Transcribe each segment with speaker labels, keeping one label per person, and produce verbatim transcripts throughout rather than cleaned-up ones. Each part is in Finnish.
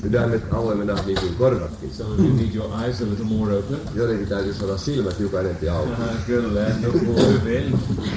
Speaker 1: Sydämet avoimena niin kuin korvatkin.
Speaker 2: Some of you need your eyes a little more open.
Speaker 1: Joidenkin täytyy saada silmät hiukan enempi auki.
Speaker 2: Kyllä, no hyvin.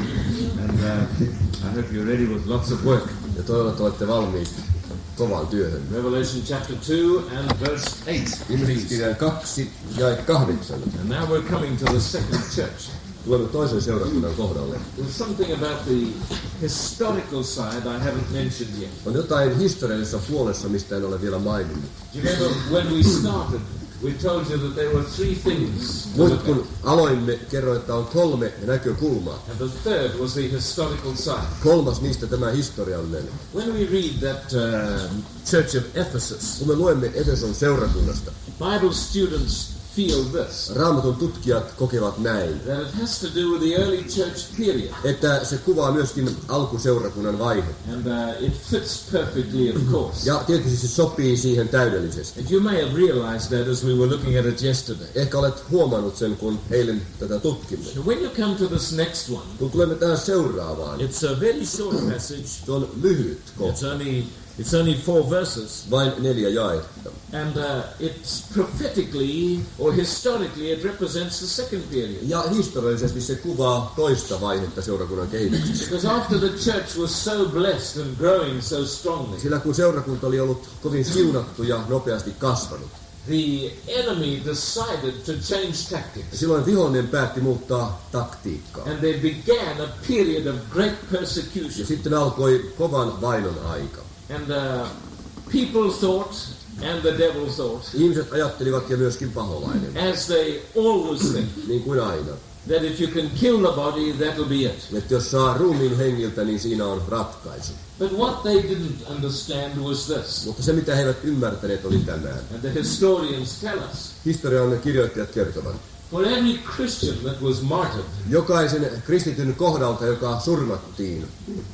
Speaker 2: And uh, I hope you're ready with lots of work.
Speaker 1: Ja toivon, että olette valmiit kovaan työhön.
Speaker 2: Revelation chapter two and verse eight.
Speaker 1: Ilmestyskirjan kaksi ja kahdeksan.
Speaker 2: And now we're coming to the second church.
Speaker 1: Tulemme toisen seurakunnan kohdalle.
Speaker 2: There's something about the historical side I haven't mentioned yet.
Speaker 1: On jotain historiallisessa puolessa, mistä en ole vielä maininnut.
Speaker 2: Do you remember when we started, we told you that there were three things.
Speaker 1: Muistat, kun aloimme, kerroin, että on kolme näkökulmaa.
Speaker 2: And the third was the historical side.
Speaker 1: Kolmas niistä tämä historiallinen.
Speaker 2: When we read that uh, Church of Ephesus,
Speaker 1: Kun me luemme Efeson seurakunnasta,
Speaker 2: Bible students feel this.
Speaker 1: Raamatun tutkijat kokevat näin,
Speaker 2: That it has to do with the early church period.
Speaker 1: että se kuvaa myöskin alkuseurakunnan vaihe.
Speaker 2: And uh, it fits perfectly, of course.
Speaker 1: Ja tietysti se sopii siihen täydellisesti.
Speaker 2: And you may have realized that as we were looking at it yesterday.
Speaker 1: Ehkä olet huomannut sen, kun eilen tätä tutkimme.
Speaker 2: So when you come to this next one,
Speaker 1: Kun tulemme tähän seuraavaan,
Speaker 2: it's a very short passage.
Speaker 1: se on lyhyt
Speaker 2: It's
Speaker 1: kohta,
Speaker 2: only it's only four verses.
Speaker 1: vain neljä jaetta.
Speaker 2: And uh, it's prophetically or historically it represents the second period.
Speaker 1: Ja historiallisesti se kuvaa toista vaihetta seurakunnan kehityksessä.
Speaker 2: Because after the church was so blessed and growing so strongly,
Speaker 1: Sillä kun seurakunta oli ollut kovin siunattu ja nopeasti kasvanut,
Speaker 2: the enemy decided to change tactics.
Speaker 1: silloin vihollinen päätti muuttaa taktiikkaa.
Speaker 2: And there began a period of great
Speaker 1: Ja
Speaker 2: persecution.
Speaker 1: sitten alkoi kovan vainon aika.
Speaker 2: And uh, people thought, and the devil thought,
Speaker 1: Ihmiset ajattelivat ja myöskin paholainen,
Speaker 2: as they always think,
Speaker 1: niin kuin aina,
Speaker 2: that if you can kill the body, that'll be it.
Speaker 1: että jos saa ruumiin hengiltä, niin siinä on ratkaisu.
Speaker 2: But what they didn't understand was this,
Speaker 1: Mutta se, mitä he eivät ymmärtäneet, oli tänään.
Speaker 2: and the historians tell us,
Speaker 1: Historian kirjoittajat kertovat.
Speaker 2: for every Christian that was martyred,
Speaker 1: Jokaisen kristityn kohdalta, joka surmattiin,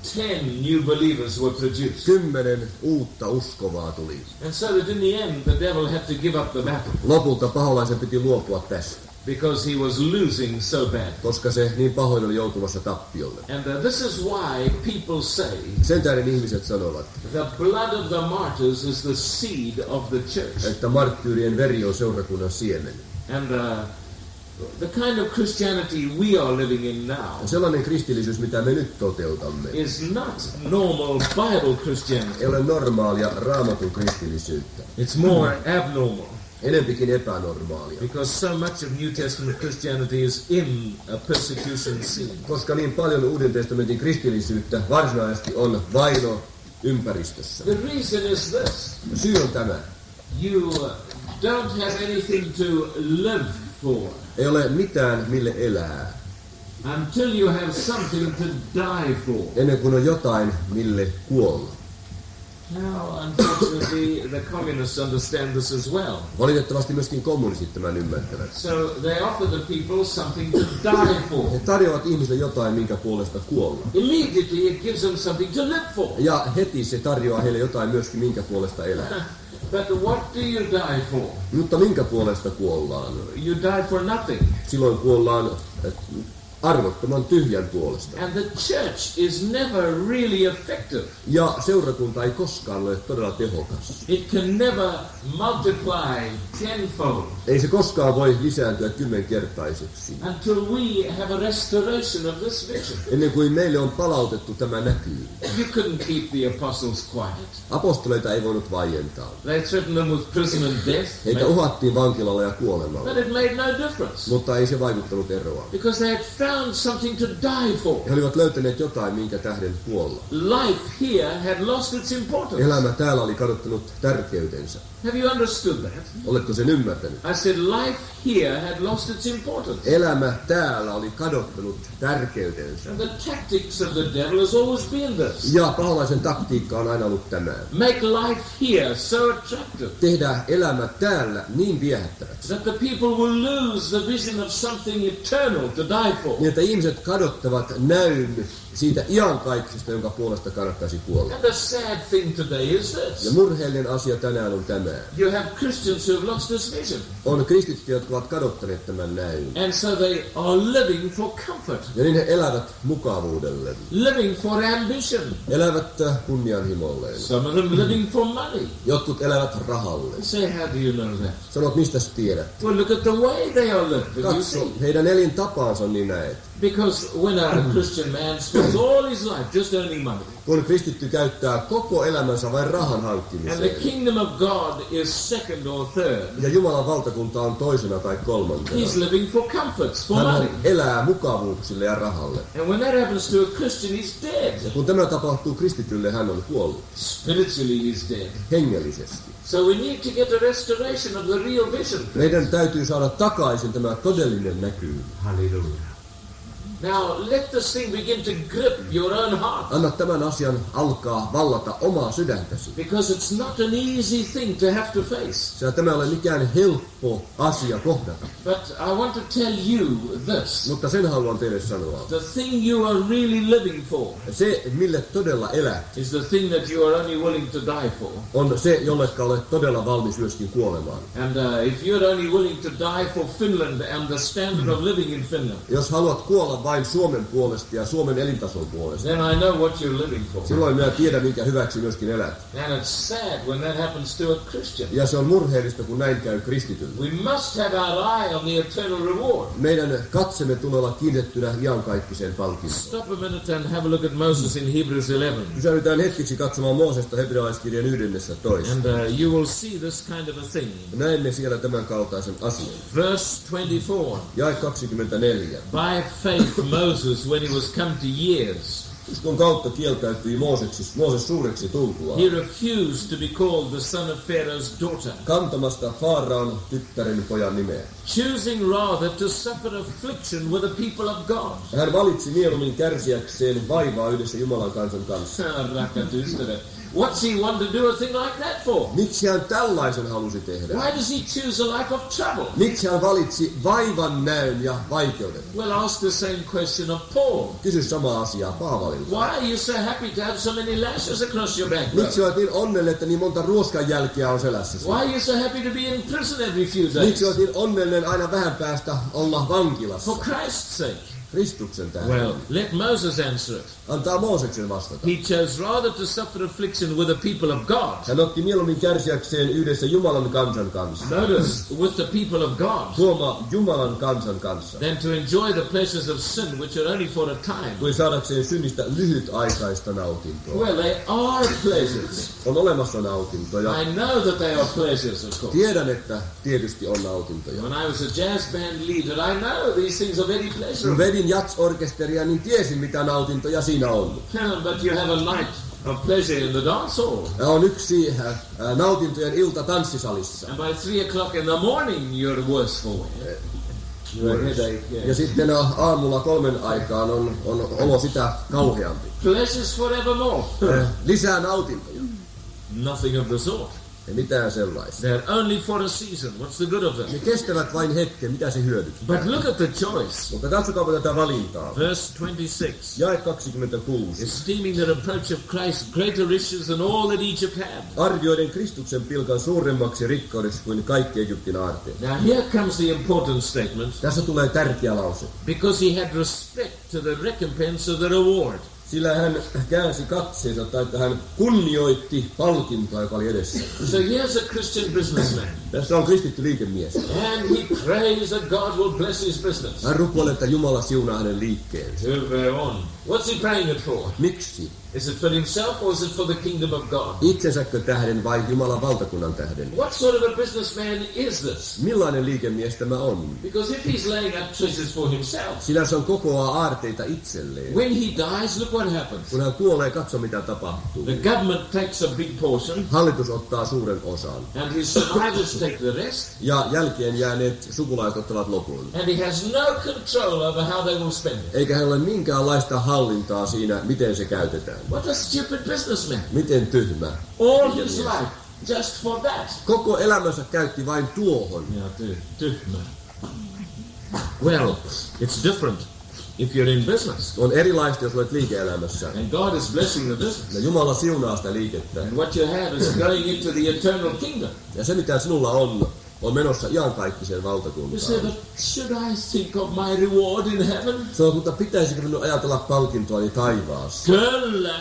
Speaker 2: ten new believers were produced.
Speaker 1: kymmenen uutta uskovaa tuli.
Speaker 2: And so that in the end, the devil had to give up the battle,
Speaker 1: Lopulta paholaisen piti luopua tästä,
Speaker 2: because he was losing so bad.
Speaker 1: koska se niin pahoin oli joutumassa tappiolle.
Speaker 2: And uh, this is why people say
Speaker 1: Sen tähden ihmiset sanovat,
Speaker 2: the blood of the martyrs is the seed of the church.
Speaker 1: että marttyyrien veri on seurakunnan siemen.
Speaker 2: And uh, the kind of Christianity we are living in
Speaker 1: Ja
Speaker 2: now
Speaker 1: sellainen kristillisyys, mitä me nyt toteutamme,
Speaker 2: is not normal Bible Christianity.
Speaker 1: ei ole normaalia raamatun kristillisyyttä.
Speaker 2: It's more abnormal,
Speaker 1: Enempikin epänormaalia.
Speaker 2: because so much of New Testament Christianity is in a persecution scene.
Speaker 1: Koska niin paljon Uuden testamentin kristillisyyttä varsinaisesti on vaino ympäristössä.
Speaker 2: The reason is this.
Speaker 1: Syy on tämä.
Speaker 2: You don't have anything to live for
Speaker 1: Ei ole mitään, mille elää,
Speaker 2: until you have something to die for.
Speaker 1: ennen kuin on jotain, mille kuolla.
Speaker 2: Now, unfortunately, the communists understand this as well.
Speaker 1: Valitettavasti myöskin kommunistit tämän ymmärtävät.
Speaker 2: So they offer the people something to die for.
Speaker 1: He tarjoavat ihmisille jotain, minkä puolesta kuolla.
Speaker 2: Immediately it gives them something to live for.
Speaker 1: Ja heti se tarjoaa heille jotain myöskin, minkä puolesta elää.
Speaker 2: But what do you die for?
Speaker 1: Mutta minkä puolesta kuollaan?
Speaker 2: You die for nothing.
Speaker 1: Silloin kuollaan eh, arvottoman tyhjän puolesta.
Speaker 2: And the church is never really effective.
Speaker 1: Ja seurakunta ei koskaan ole todella tehokas.
Speaker 2: It can never multiply tenfold
Speaker 1: Ei se koskaan voi lisääntyä kymmenkertaiseksi.
Speaker 2: until we have a restoration of this vision.
Speaker 1: Ennen kuin meille on palautettu tämä näkyy.
Speaker 2: You couldn't keep the apostles quiet.
Speaker 1: Apostoleita ei voinut vaientaa.
Speaker 2: They threatened them with prison and death.
Speaker 1: Heitä uhattiin vankilalla ja kuolemalla.
Speaker 2: But it made no difference.
Speaker 1: Mutta ei se vaikuttanut eroa.
Speaker 2: Because they had found something to die for.
Speaker 1: He olivat löytäneet jotain, minkä tähden kuolla.
Speaker 2: Life here had lost its importance.
Speaker 1: Elämä täällä oli kadottanut tärkeytensä.
Speaker 2: Have you understood that?
Speaker 1: Oletko sen ymmärtänyt?
Speaker 2: I said life here had lost its importance.
Speaker 1: Elämä täällä oli kadottanut tärkeytensä.
Speaker 2: And the tactics of the devil has always been this.
Speaker 1: Ja paholaisen taktiikka on aina ollut tämä.
Speaker 2: Make life here so attractive
Speaker 1: Tehdä elämä täällä niin viehättäväksi,
Speaker 2: that the people will lose the vision of something eternal to die for.
Speaker 1: niin että ihmiset kadottavat näyn siitä iankaikkisesta, jonka puolesta kannattaisi kuolla.
Speaker 2: And the sad thing today is this.
Speaker 1: Ja murheellinen asia tänään on tämä.
Speaker 2: You have Christians who have lost this vision.
Speaker 1: On kristittyjä, jotka ovat kadottaneet tämän näyn.
Speaker 2: And so they are living for comfort.
Speaker 1: Ja niin he elävät mukavuudelle.
Speaker 2: Living for ambition.
Speaker 1: Elävät kunnianhimolleen.
Speaker 2: Some of them living for money.
Speaker 1: Jotkut elävät rahalle.
Speaker 2: You say, how do you know that?
Speaker 1: Sanot, mistä tiedät?
Speaker 2: Well, look at the way they are living. You
Speaker 1: Katso
Speaker 2: see.
Speaker 1: heidän elintapaansa, niin näet.
Speaker 2: Because when a Christian man spends all his life just earning money,
Speaker 1: Kun kristitty käyttää koko elämänsä vain rahan
Speaker 2: and the
Speaker 1: hankkimiseen,
Speaker 2: kingdom of God is second or third,
Speaker 1: ja Jumalan valtakunta on toisena tai kolmantena,
Speaker 2: he's living for comforts, for money.
Speaker 1: hän elää mukavuuksille ja rahalle.
Speaker 2: And when that happens to a Christian, he's dead.
Speaker 1: Ja kun tämä tapahtuu kristitylle, hän on kuollut.
Speaker 2: Spiritually, he's dead.
Speaker 1: Hengellisesti.
Speaker 2: So we need to get a restoration of the real vision.
Speaker 1: Meidän täytyy saada takaisin tämä todellinen näkyy.
Speaker 2: Hallelujah. Now, let this thing begin to grip your own heart.
Speaker 1: Anna tämän asian alkaa vallata omaa sydäntäsi.
Speaker 2: Because it's not an easy thing to have to face.
Speaker 1: Sillä tämä ei ole mikään helppo asia kohdata.
Speaker 2: But I want to tell you this.
Speaker 1: Mutta sen haluan teille sanoa.
Speaker 2: The thing you are really living for
Speaker 1: Se, mille todella elät,
Speaker 2: is the thing that you are only willing to die for.
Speaker 1: on se, jolleka olet todella valmis myöskin kuolemaan.
Speaker 2: And uh, if you're only willing to die for Finland and the standard of living in Finland,
Speaker 1: Jos haluat kuolla vain Suomen puolesta ja Suomen elintason puolesta,
Speaker 2: then I know what you're living for.
Speaker 1: silloin minä tiedän, minkä hyväksi myöskin elät.
Speaker 2: And it's sad when that happens to a Christian.
Speaker 1: Ja se on murheellista, kun näin käy kristitylle.
Speaker 2: We must have our eye on the eternal reward.
Speaker 1: Meidän katsemme tulee olla kiinnitettynä iankaikkiseen palkintoon.
Speaker 2: Stop a minute and have a look at Moses in Hebrews eleven.
Speaker 1: Pysähdytään hetkeksi katsomaan Moosesta hebrealaiskirjan yhdennentoista.
Speaker 2: And uh, you will see this kind of a thing.
Speaker 1: Näemme siellä tämän kaltaisen asian.
Speaker 2: Verse twenty-four.
Speaker 1: Jae kaksikymmentäneljä.
Speaker 2: By faith Moses, when he was come to years,
Speaker 1: Uskon kautta kieltäytyi Mooses, Mooses suureksi tultuaan,
Speaker 2: he refused to be called the son of Pharaoh's daughter,
Speaker 1: kantamasta Faaraon tyttären pojan nimeä.
Speaker 2: choosing rather to suffer affliction with the people of God.
Speaker 1: Hän valitsi mieluummin kärsiäkseen vaivaa yhdessä Jumalan kansan kanssa.
Speaker 2: Rakkaat ystävät. What's he want to do a thing like that for?
Speaker 1: Miksi hän tällaisen halusi tehdä?
Speaker 2: Why does he choose a life of trouble?
Speaker 1: Miksi hän valitsi vaivan näön ja vaikeuden?
Speaker 2: Well, ask the same question of Paul.
Speaker 1: Kysy samaa asiaa Paavalilta.
Speaker 2: Why are you so happy to have so many lashes across your back?
Speaker 1: Miksi olet niin onnellinen, että niin monta ruoskan jälkeä on selässäsi?
Speaker 2: Why are you so happy to be in prison every few
Speaker 1: Miksi
Speaker 2: days?
Speaker 1: olet niin onnellinen aina vähän päästä olla vankilassa?
Speaker 2: For Christ's sake.
Speaker 1: Kristuksen tähden.
Speaker 2: Well, let Moses answer it.
Speaker 1: Antaa Mooseksen vastata.
Speaker 2: He chose rather to suffer affliction with the people of God.
Speaker 1: Hän otti mieluummin kärsiäkseen yhdessä Jumalan kansan kanssa.
Speaker 2: Notice, with the people of God.
Speaker 1: Huomaa Jumalan kansan kanssa.
Speaker 2: Than to enjoy the pleasures of sin, which are only for a time.
Speaker 1: Kuin saadakseen synnistä lyhytaikaista nautintoa.
Speaker 2: Well, they are pleasures.
Speaker 1: On olemassa nautintoja.
Speaker 2: I know that they are pleasures, of course.
Speaker 1: Tiedän, että tietysti on nautintoja.
Speaker 2: When I was a jazz band leader, I know these things are very
Speaker 1: Kun
Speaker 2: pleasurable.
Speaker 1: vedin jatsorkesteria, niin tiesin, mitä nautintoja siinä on.
Speaker 2: But you have a night of pleasure in the dance hall.
Speaker 1: On yksi äh, nautintojen ilta tanssisalissa.
Speaker 2: And by three o'clock in the morning, you're worse for it. Your headache,
Speaker 1: Ja
Speaker 2: yeah.
Speaker 1: sitten äh, aamulla kolmen aikaan on, on olo sitä kauheampi.
Speaker 2: Pleasures forevermore.
Speaker 1: Äh, lisää nautintoja.
Speaker 2: Nothing of the sort.
Speaker 1: Ei mitään sellaista.
Speaker 2: They're only for a season. What's the good of them?
Speaker 1: Ne kestävät vain hetken, mitä se hyödyttää.
Speaker 2: But look at the choice.
Speaker 1: Mutta katsokaapa tätä valintaa.
Speaker 2: Verse twenty-six.
Speaker 1: Jae kaksikymmentäkuusi.
Speaker 2: Esteeming the reproach of Christ greater riches than all that Egypt had.
Speaker 1: Arvioiden Kristuksen pilkan suuremmaksi rikkaudeksi kuin kaikki Egyptin aarteet.
Speaker 2: Now here comes the important statement.
Speaker 1: Tässä tulee tärkeä lause.
Speaker 2: Because he had respect to the recompense of the reward.
Speaker 1: Sillä hän käänsi katseensa, tai että hän kunnioitti palkintoa, joka oli edessä.
Speaker 2: So here's a Christian businessman.
Speaker 1: Tässä on kristitty liikemies.
Speaker 2: And he prays that God will bless his business.
Speaker 1: Hän rukoilee, että Jumala siunaa hänen liikkeensä.
Speaker 2: To on. What's he praying it for?
Speaker 1: Miksi?
Speaker 2: Is it for himself or is it for the kingdom of God?
Speaker 1: Itsensäkö tähden vai Jumalan valtakunnan tähden?
Speaker 2: What sort of a businessman is this?
Speaker 1: Millainen liikemies tämä on?
Speaker 2: Because if he's laying up treasures for himself,
Speaker 1: Sillä se on kokoaa aarteita itselleen.
Speaker 2: when he dies, look what happens.
Speaker 1: Kun hän kuolee, katso mitä tapahtuu.
Speaker 2: The government takes a big portion,
Speaker 1: Hallitus ottaa suuren osan.
Speaker 2: and his survivors take the rest,
Speaker 1: Ja jälkeen jääneet sukulaiset ottavat lopun.
Speaker 2: and he has no control over how they will spend it.
Speaker 1: Eikä hänellä ole minkäänlaista hallintaa siinä, miten se käytetään.
Speaker 2: What a stupid businessman.
Speaker 1: Miten tyhmä.
Speaker 2: All his life, just for that.
Speaker 1: Koko elämänsä käytti vain tuohon.
Speaker 2: Yeah, tyhmä. Well, it's different if you're in business.
Speaker 1: On erilaista, jos olet liike-elämässä.
Speaker 2: And God is blessing the business.
Speaker 1: Ja Jumala siunaa sitä liikettä.
Speaker 2: And what you have is going into the eternal kingdom.
Speaker 1: Ja se, mitä sinulla on, on menossa iankaikkiseen
Speaker 2: You
Speaker 1: valtakuntaan.
Speaker 2: say, but should I think of my reward in heaven?
Speaker 1: Se on, mutta pitäisikö minun ajatella palkintoani taivaassa?
Speaker 2: Kyllä.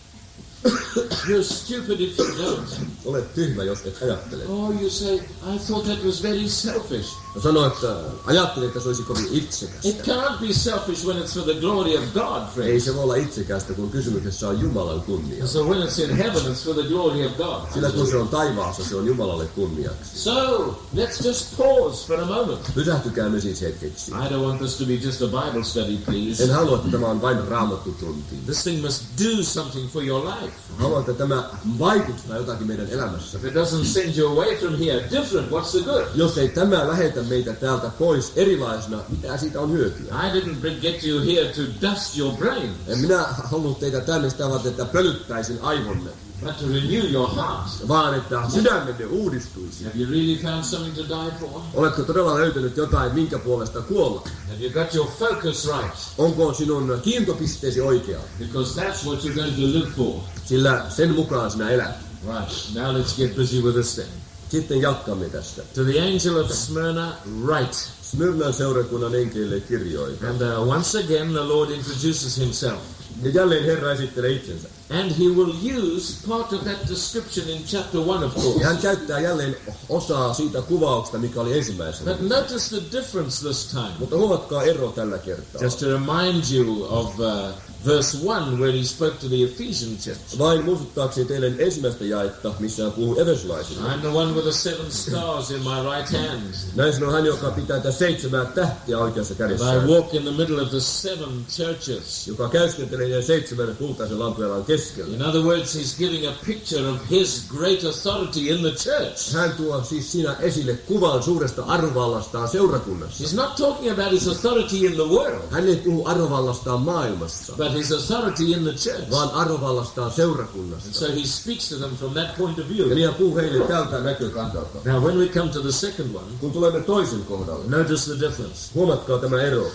Speaker 2: You're stupid if you don't.
Speaker 1: Olet tyhmä, jos et ajattele.
Speaker 2: Oh, you say, I thought that was very selfish.
Speaker 1: Ja sano, että ajattelin, että se olisi kovin itsekästä.
Speaker 2: It cannot be selfish when it's for the glory of God,
Speaker 1: Ei
Speaker 2: friends.
Speaker 1: se voi olla itsekästä, kun kysymyksessä on Jumalan kunnia.
Speaker 2: So when it's in heaven, it's for the glory of God.
Speaker 1: Sillä kun se on taivaassa, se on Jumalalle kunniaksi.
Speaker 2: So, let's just pause for a moment.
Speaker 1: Pysähtykäämme siis hetkeksi.
Speaker 2: I don't want this to be just a Bible study, please.
Speaker 1: En halua, että tämä on vain raamattu tunti.
Speaker 2: This thing must do something for your life.
Speaker 1: Haluan, että tämä vaikuttaa jotakin meidän elämässä.
Speaker 2: If it doesn't send you away from here different, what's the good?
Speaker 1: Jos ei tämä lähetä meitä täältä pois erilaisena, mitä siitä on hyötyä?
Speaker 2: I didn't bring- get you here to dust your brains,
Speaker 1: En minä halunnut teitä tänne sitä varten, että pölyttäisin aivonne,
Speaker 2: but to renew your heart.
Speaker 1: vaan että sydämenne uudistuisi.
Speaker 2: Have you really found something to die for?
Speaker 1: Oletko todella löytänyt jotain, minkä puolesta kuolla?
Speaker 2: Have you got your focus right?
Speaker 1: Onko sinun kiintopisteesi oikea?
Speaker 2: Because that's what you're going to live for.
Speaker 1: Sillä sen mukaan sinä elät.
Speaker 2: Right, now let's get busy with this thing.
Speaker 1: Sitten jatkamme tästä.
Speaker 2: To the angel of Smyrna, write.
Speaker 1: Smyrnan seurakunnan enkeille kirjoita.
Speaker 2: And uh, once again, the Lord introduces himself.
Speaker 1: Ja jälleen Herra esittelee itsensä.
Speaker 2: And he will use part of that description in chapter one, of course.
Speaker 1: Ja hän käyttää jälleen osaa siitä kuvauksesta, mikä oli ensimmäisenä.
Speaker 2: But notice the difference this time.
Speaker 1: Mutta huomatkaa ero tällä kertaa.
Speaker 2: Just to remind you of uh, verse one, where he spoke to the Ephesian church.
Speaker 1: Vain muistuttaakseni teille ensimmäistä jaetta, missä hän puhuu efesolaisille.
Speaker 2: I'm the one with the seven stars in my right hand.
Speaker 1: Näin sanoo hän, joka pitää tätä seitsemää tähtiä oikeassa
Speaker 2: And
Speaker 1: kädessään,
Speaker 2: I walk in the middle of the seven churches.
Speaker 1: joka käyskentelee ne seitsemän kultaisen lampujalan keskellä.
Speaker 2: In other words, he's giving a picture of his great authority in the church.
Speaker 1: Hän tuo siis siinä esille kuvan suuresta arvovallastaan seurakunnassa.
Speaker 2: He's not talking about his authority in the world,
Speaker 1: Hän ei puhu arvovallastaan maailmassa,
Speaker 2: but his authority in the church.
Speaker 1: vaan arvovallastaan seurakunnassa.
Speaker 2: So he speaks to them from that point of
Speaker 1: Ja
Speaker 2: view.
Speaker 1: niin hän puhuu heille tältä näkökannalta.
Speaker 2: Now, when we come to the second one,
Speaker 1: Kun tulemme toisen kohdalle,
Speaker 2: notice the difference.
Speaker 1: huomatkaa tämä ero.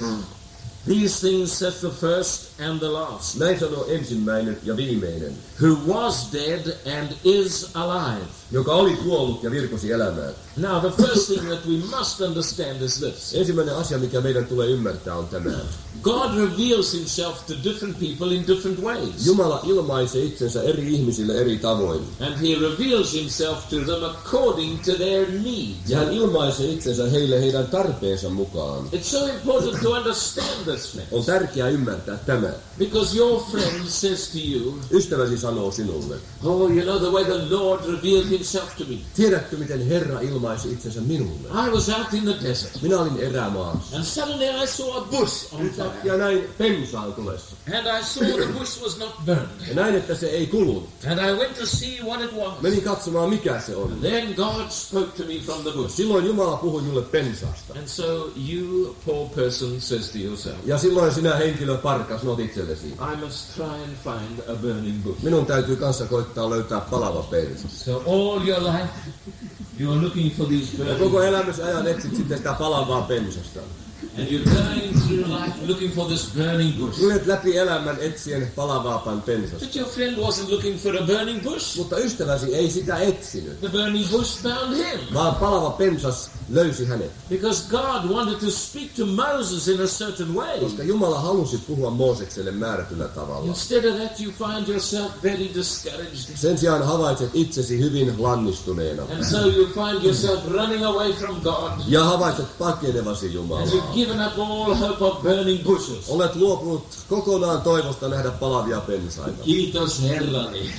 Speaker 2: These things saith the first and the last,
Speaker 1: Näin sanoo ensimmäinen ja viimeinen,
Speaker 2: who was dead and is alive.
Speaker 1: joka oli kuollut ja virkosi elämään.
Speaker 2: Now, the first thing that we must understand is this.
Speaker 1: Ensimmäinen asia, mikä meidän tulee ymmärtää, on tämä.
Speaker 2: God reveals himself to different people in different ways.
Speaker 1: Jumala ilmaisee itsensä eri ihmisille eri tavoin.
Speaker 2: And he reveals himself to them according to their needs.
Speaker 1: Ja hän ilmaisee itsensä heille heidän tarpeensa mukaan.
Speaker 2: It's so important to understand this, friends.
Speaker 1: On tärkeää ymmärtää tämä.
Speaker 2: Because your friend says to you,
Speaker 1: Ystäväsi sanoo sinulle,
Speaker 2: oh, you know the way the Lord revealed himself to me.
Speaker 1: tiedätkö miten Herra ilmaisi itsensä minulle?
Speaker 2: I was out in the desert,
Speaker 1: Minä olin erämaassa.
Speaker 2: and suddenly I saw a bush on fire.
Speaker 1: Ja näin pensaan tulessa.
Speaker 2: And I saw the bush was not burned.
Speaker 1: Ja näin, että se ei kulunut.
Speaker 2: And I went to see what it was.
Speaker 1: Menin katsomaan, mikä se on.
Speaker 2: Then God spoke to me from the bush.
Speaker 1: Silloin Jumala puhui minulle pensaasta.
Speaker 2: And so you, poor person, says to yourself,
Speaker 1: Ja silloin sinä henkilö parka sanot itsellesi,
Speaker 2: I must try and find a burning bush.
Speaker 1: minun täytyy kanssa koittaa löytää palava pensas.
Speaker 2: So all your life, you're looking for these
Speaker 1: Ja
Speaker 2: burning
Speaker 1: koko elämässä ajan etsit sitten sitä palavaa pensasta.
Speaker 2: and you're going through life looking for this burning bush.
Speaker 1: Kuljet läpi elämän etsien palavaa pensasta.
Speaker 2: But your friend wasn't looking for a burning bush.
Speaker 1: Mutta ystäväsi ei sitä etsinyt,
Speaker 2: The burning bush found him.
Speaker 1: vaan palava pensas löysi hänet.
Speaker 2: Because God wanted to speak to Moses in a certain way.
Speaker 1: Koska Jumala halusi puhua Moosekselle määrätyllä tavalla.
Speaker 2: Instead of that, you find yourself very discouraged.
Speaker 1: Sen sijaan havaitset itsesi hyvin lannistuneena.
Speaker 2: And so you find yourself running away from God.
Speaker 1: Ja havaitset pakenevasi
Speaker 2: And
Speaker 1: Jumalaa.
Speaker 2: you've given up all hope of burning bushes.
Speaker 1: Olet luopunut kokonaan toivosta nähdä palavia pensaita.
Speaker 2: Kiitos Herrani.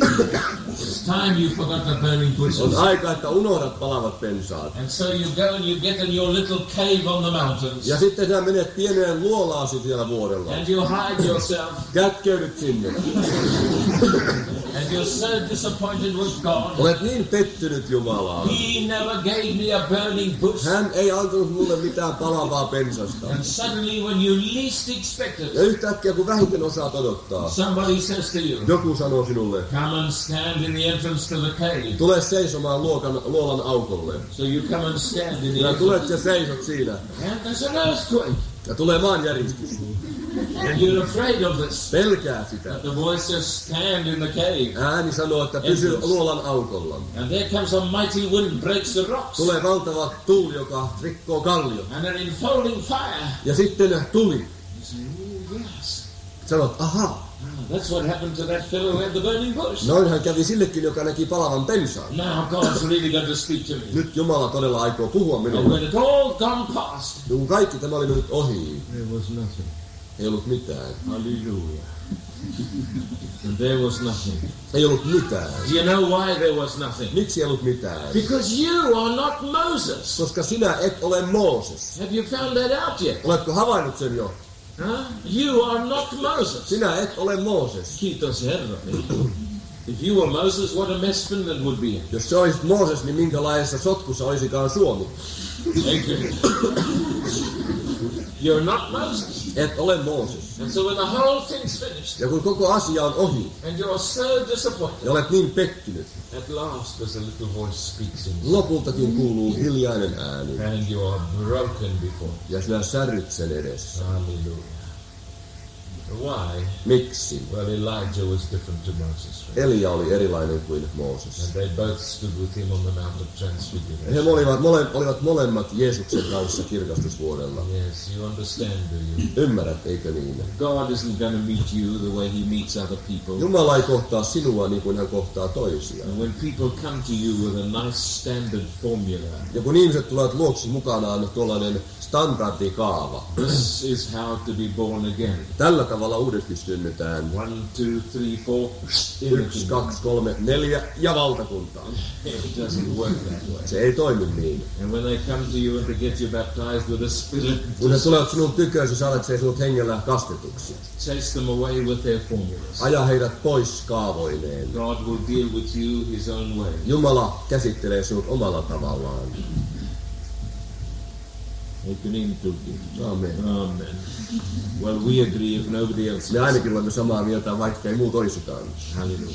Speaker 2: It's time you forgot the burning bushes.
Speaker 1: On aika, että unohdat palavat pensaat.
Speaker 2: And so you go and you get in your little cave on the mountains.
Speaker 1: Ja sitten sä menet pieneen luolaasi siellä vuorella.
Speaker 2: And you hide yourself.
Speaker 1: Kätkeydyt sinne.
Speaker 2: And you're so disappointed with God.
Speaker 1: Olet niin pettynyt Jumalaan.
Speaker 2: He never gave me a burning bush.
Speaker 1: Hän ei antanut mulle mitään palavaa pensasta.
Speaker 2: And suddenly when you least expect it,
Speaker 1: Ja yhtäkkiä kun vähiten osaat odottaa,
Speaker 2: somebody says to you,
Speaker 1: joku sanoo sinulle,
Speaker 2: come and stand in the entrance to the cave.
Speaker 1: tule seisomaan luokan, luolan aukolle.
Speaker 2: So you come and stand in the
Speaker 1: Ja
Speaker 2: entrance.
Speaker 1: tulet ja seisot siinä.
Speaker 2: And there's an earthquake.
Speaker 1: Ja tulee maanjäristys.
Speaker 2: And you're afraid of this.
Speaker 1: Pelkää sitä.
Speaker 2: The voice says, stand in the cave.
Speaker 1: Ääni sanoo, että pysy luolan aukolla.
Speaker 2: And there comes a mighty wind, breaks the rocks.
Speaker 1: Tulee valtava tuuli, joka rikkoo kallion.
Speaker 2: And an enfolding fire.
Speaker 1: Ja sitten tuli.
Speaker 2: You say, oh, yes.
Speaker 1: Sanot, aha.
Speaker 2: That's what happened to that fellow who had the burning bush.
Speaker 1: Noinhan kävi sillekin, joka näki palavan pensaan.
Speaker 2: Now God's really going to speak to me.
Speaker 1: Nyt Jumala todella aikoo puhua
Speaker 2: And
Speaker 1: minulle.
Speaker 2: when it all gone past,
Speaker 1: Kun kaikki tämä oli nyt ohi,
Speaker 2: there was nothing.
Speaker 1: ei ollut mitään.
Speaker 2: Hallelujah. And there was nothing.
Speaker 1: Ei ollut mitään.
Speaker 2: Do you know why there was nothing?
Speaker 1: Miksi ei ollut mitään?
Speaker 2: Because you are not Moses.
Speaker 1: Koska sinä et ole Mooses.
Speaker 2: Have you found that out yet?
Speaker 1: Oletko havainnut sen jo?
Speaker 2: Huh? You are not Moses.
Speaker 1: Sinä et ole Mooses.
Speaker 2: Kiitos Herra. If you were Moses, what a mess Finland would be in.
Speaker 1: Jos sä olisit Mooses, niin minkälaisessa sotkussa olisikaan Suomi?
Speaker 2: You're not Moses.
Speaker 1: Et ole Mooses.
Speaker 2: And so when the whole thing's finished,
Speaker 1: Ja kun koko asia on ohi,
Speaker 2: and you're so disappointed,
Speaker 1: ja olet niin pettynyt,
Speaker 2: at last there's a little voice speaks in you,
Speaker 1: lopultakin kuuluu hiljainen ääni,
Speaker 2: and you are broken before.
Speaker 1: ja sinä särryt sen edessä.
Speaker 2: Hallelujah. Why?
Speaker 1: Miksi?
Speaker 2: Well, Elijah was different to Moses.
Speaker 1: Elia oli erilainen kuin Mooses.
Speaker 2: And they both stood with him on the Mount of Transfiguration.
Speaker 1: He olivat, mole, olivat molemmat Jeesuksen kanssa kirkastusvuorella.
Speaker 2: Yes, you understand, do you?
Speaker 1: Ymmärrät, eikö niin?
Speaker 2: God isn't going to meet you the way he meets other people.
Speaker 1: Jumala ei kohtaa sinua niin kuin hän kohtaa toisia.
Speaker 2: And when people come to you with a nice standard formula,
Speaker 1: Ja kun ihmiset tulevat luoksi mukanaan tuollainen standardikaava,
Speaker 2: this is how to be born again.
Speaker 1: tällä tavalla uudesti synnytään.
Speaker 2: One, two, three, four.
Speaker 1: Yksi, kaksi, kolme, neljä ja valtakuntaa.
Speaker 2: It doesn't work that way.
Speaker 1: Se ei toimi niin.
Speaker 2: And when they come to you and to get you baptized with the Spirit,
Speaker 1: Kun he tulevat sinun tyköösi, saadakseen sinut hengellä kastetuksi.
Speaker 2: chase them away with their formulas.
Speaker 1: Aja heidät pois kaavoineen.
Speaker 2: God will deal with you his own way.
Speaker 1: Jumala käsittelee sinut omalla tavallaan.
Speaker 2: Eikö niin tulkin?
Speaker 1: Amen.
Speaker 2: Amen. Well, we agree if nobody else
Speaker 1: Me
Speaker 2: is.
Speaker 1: ainakin olemme samaa mieltä, vaikka ei muut olisikaan.
Speaker 2: Hallelujah.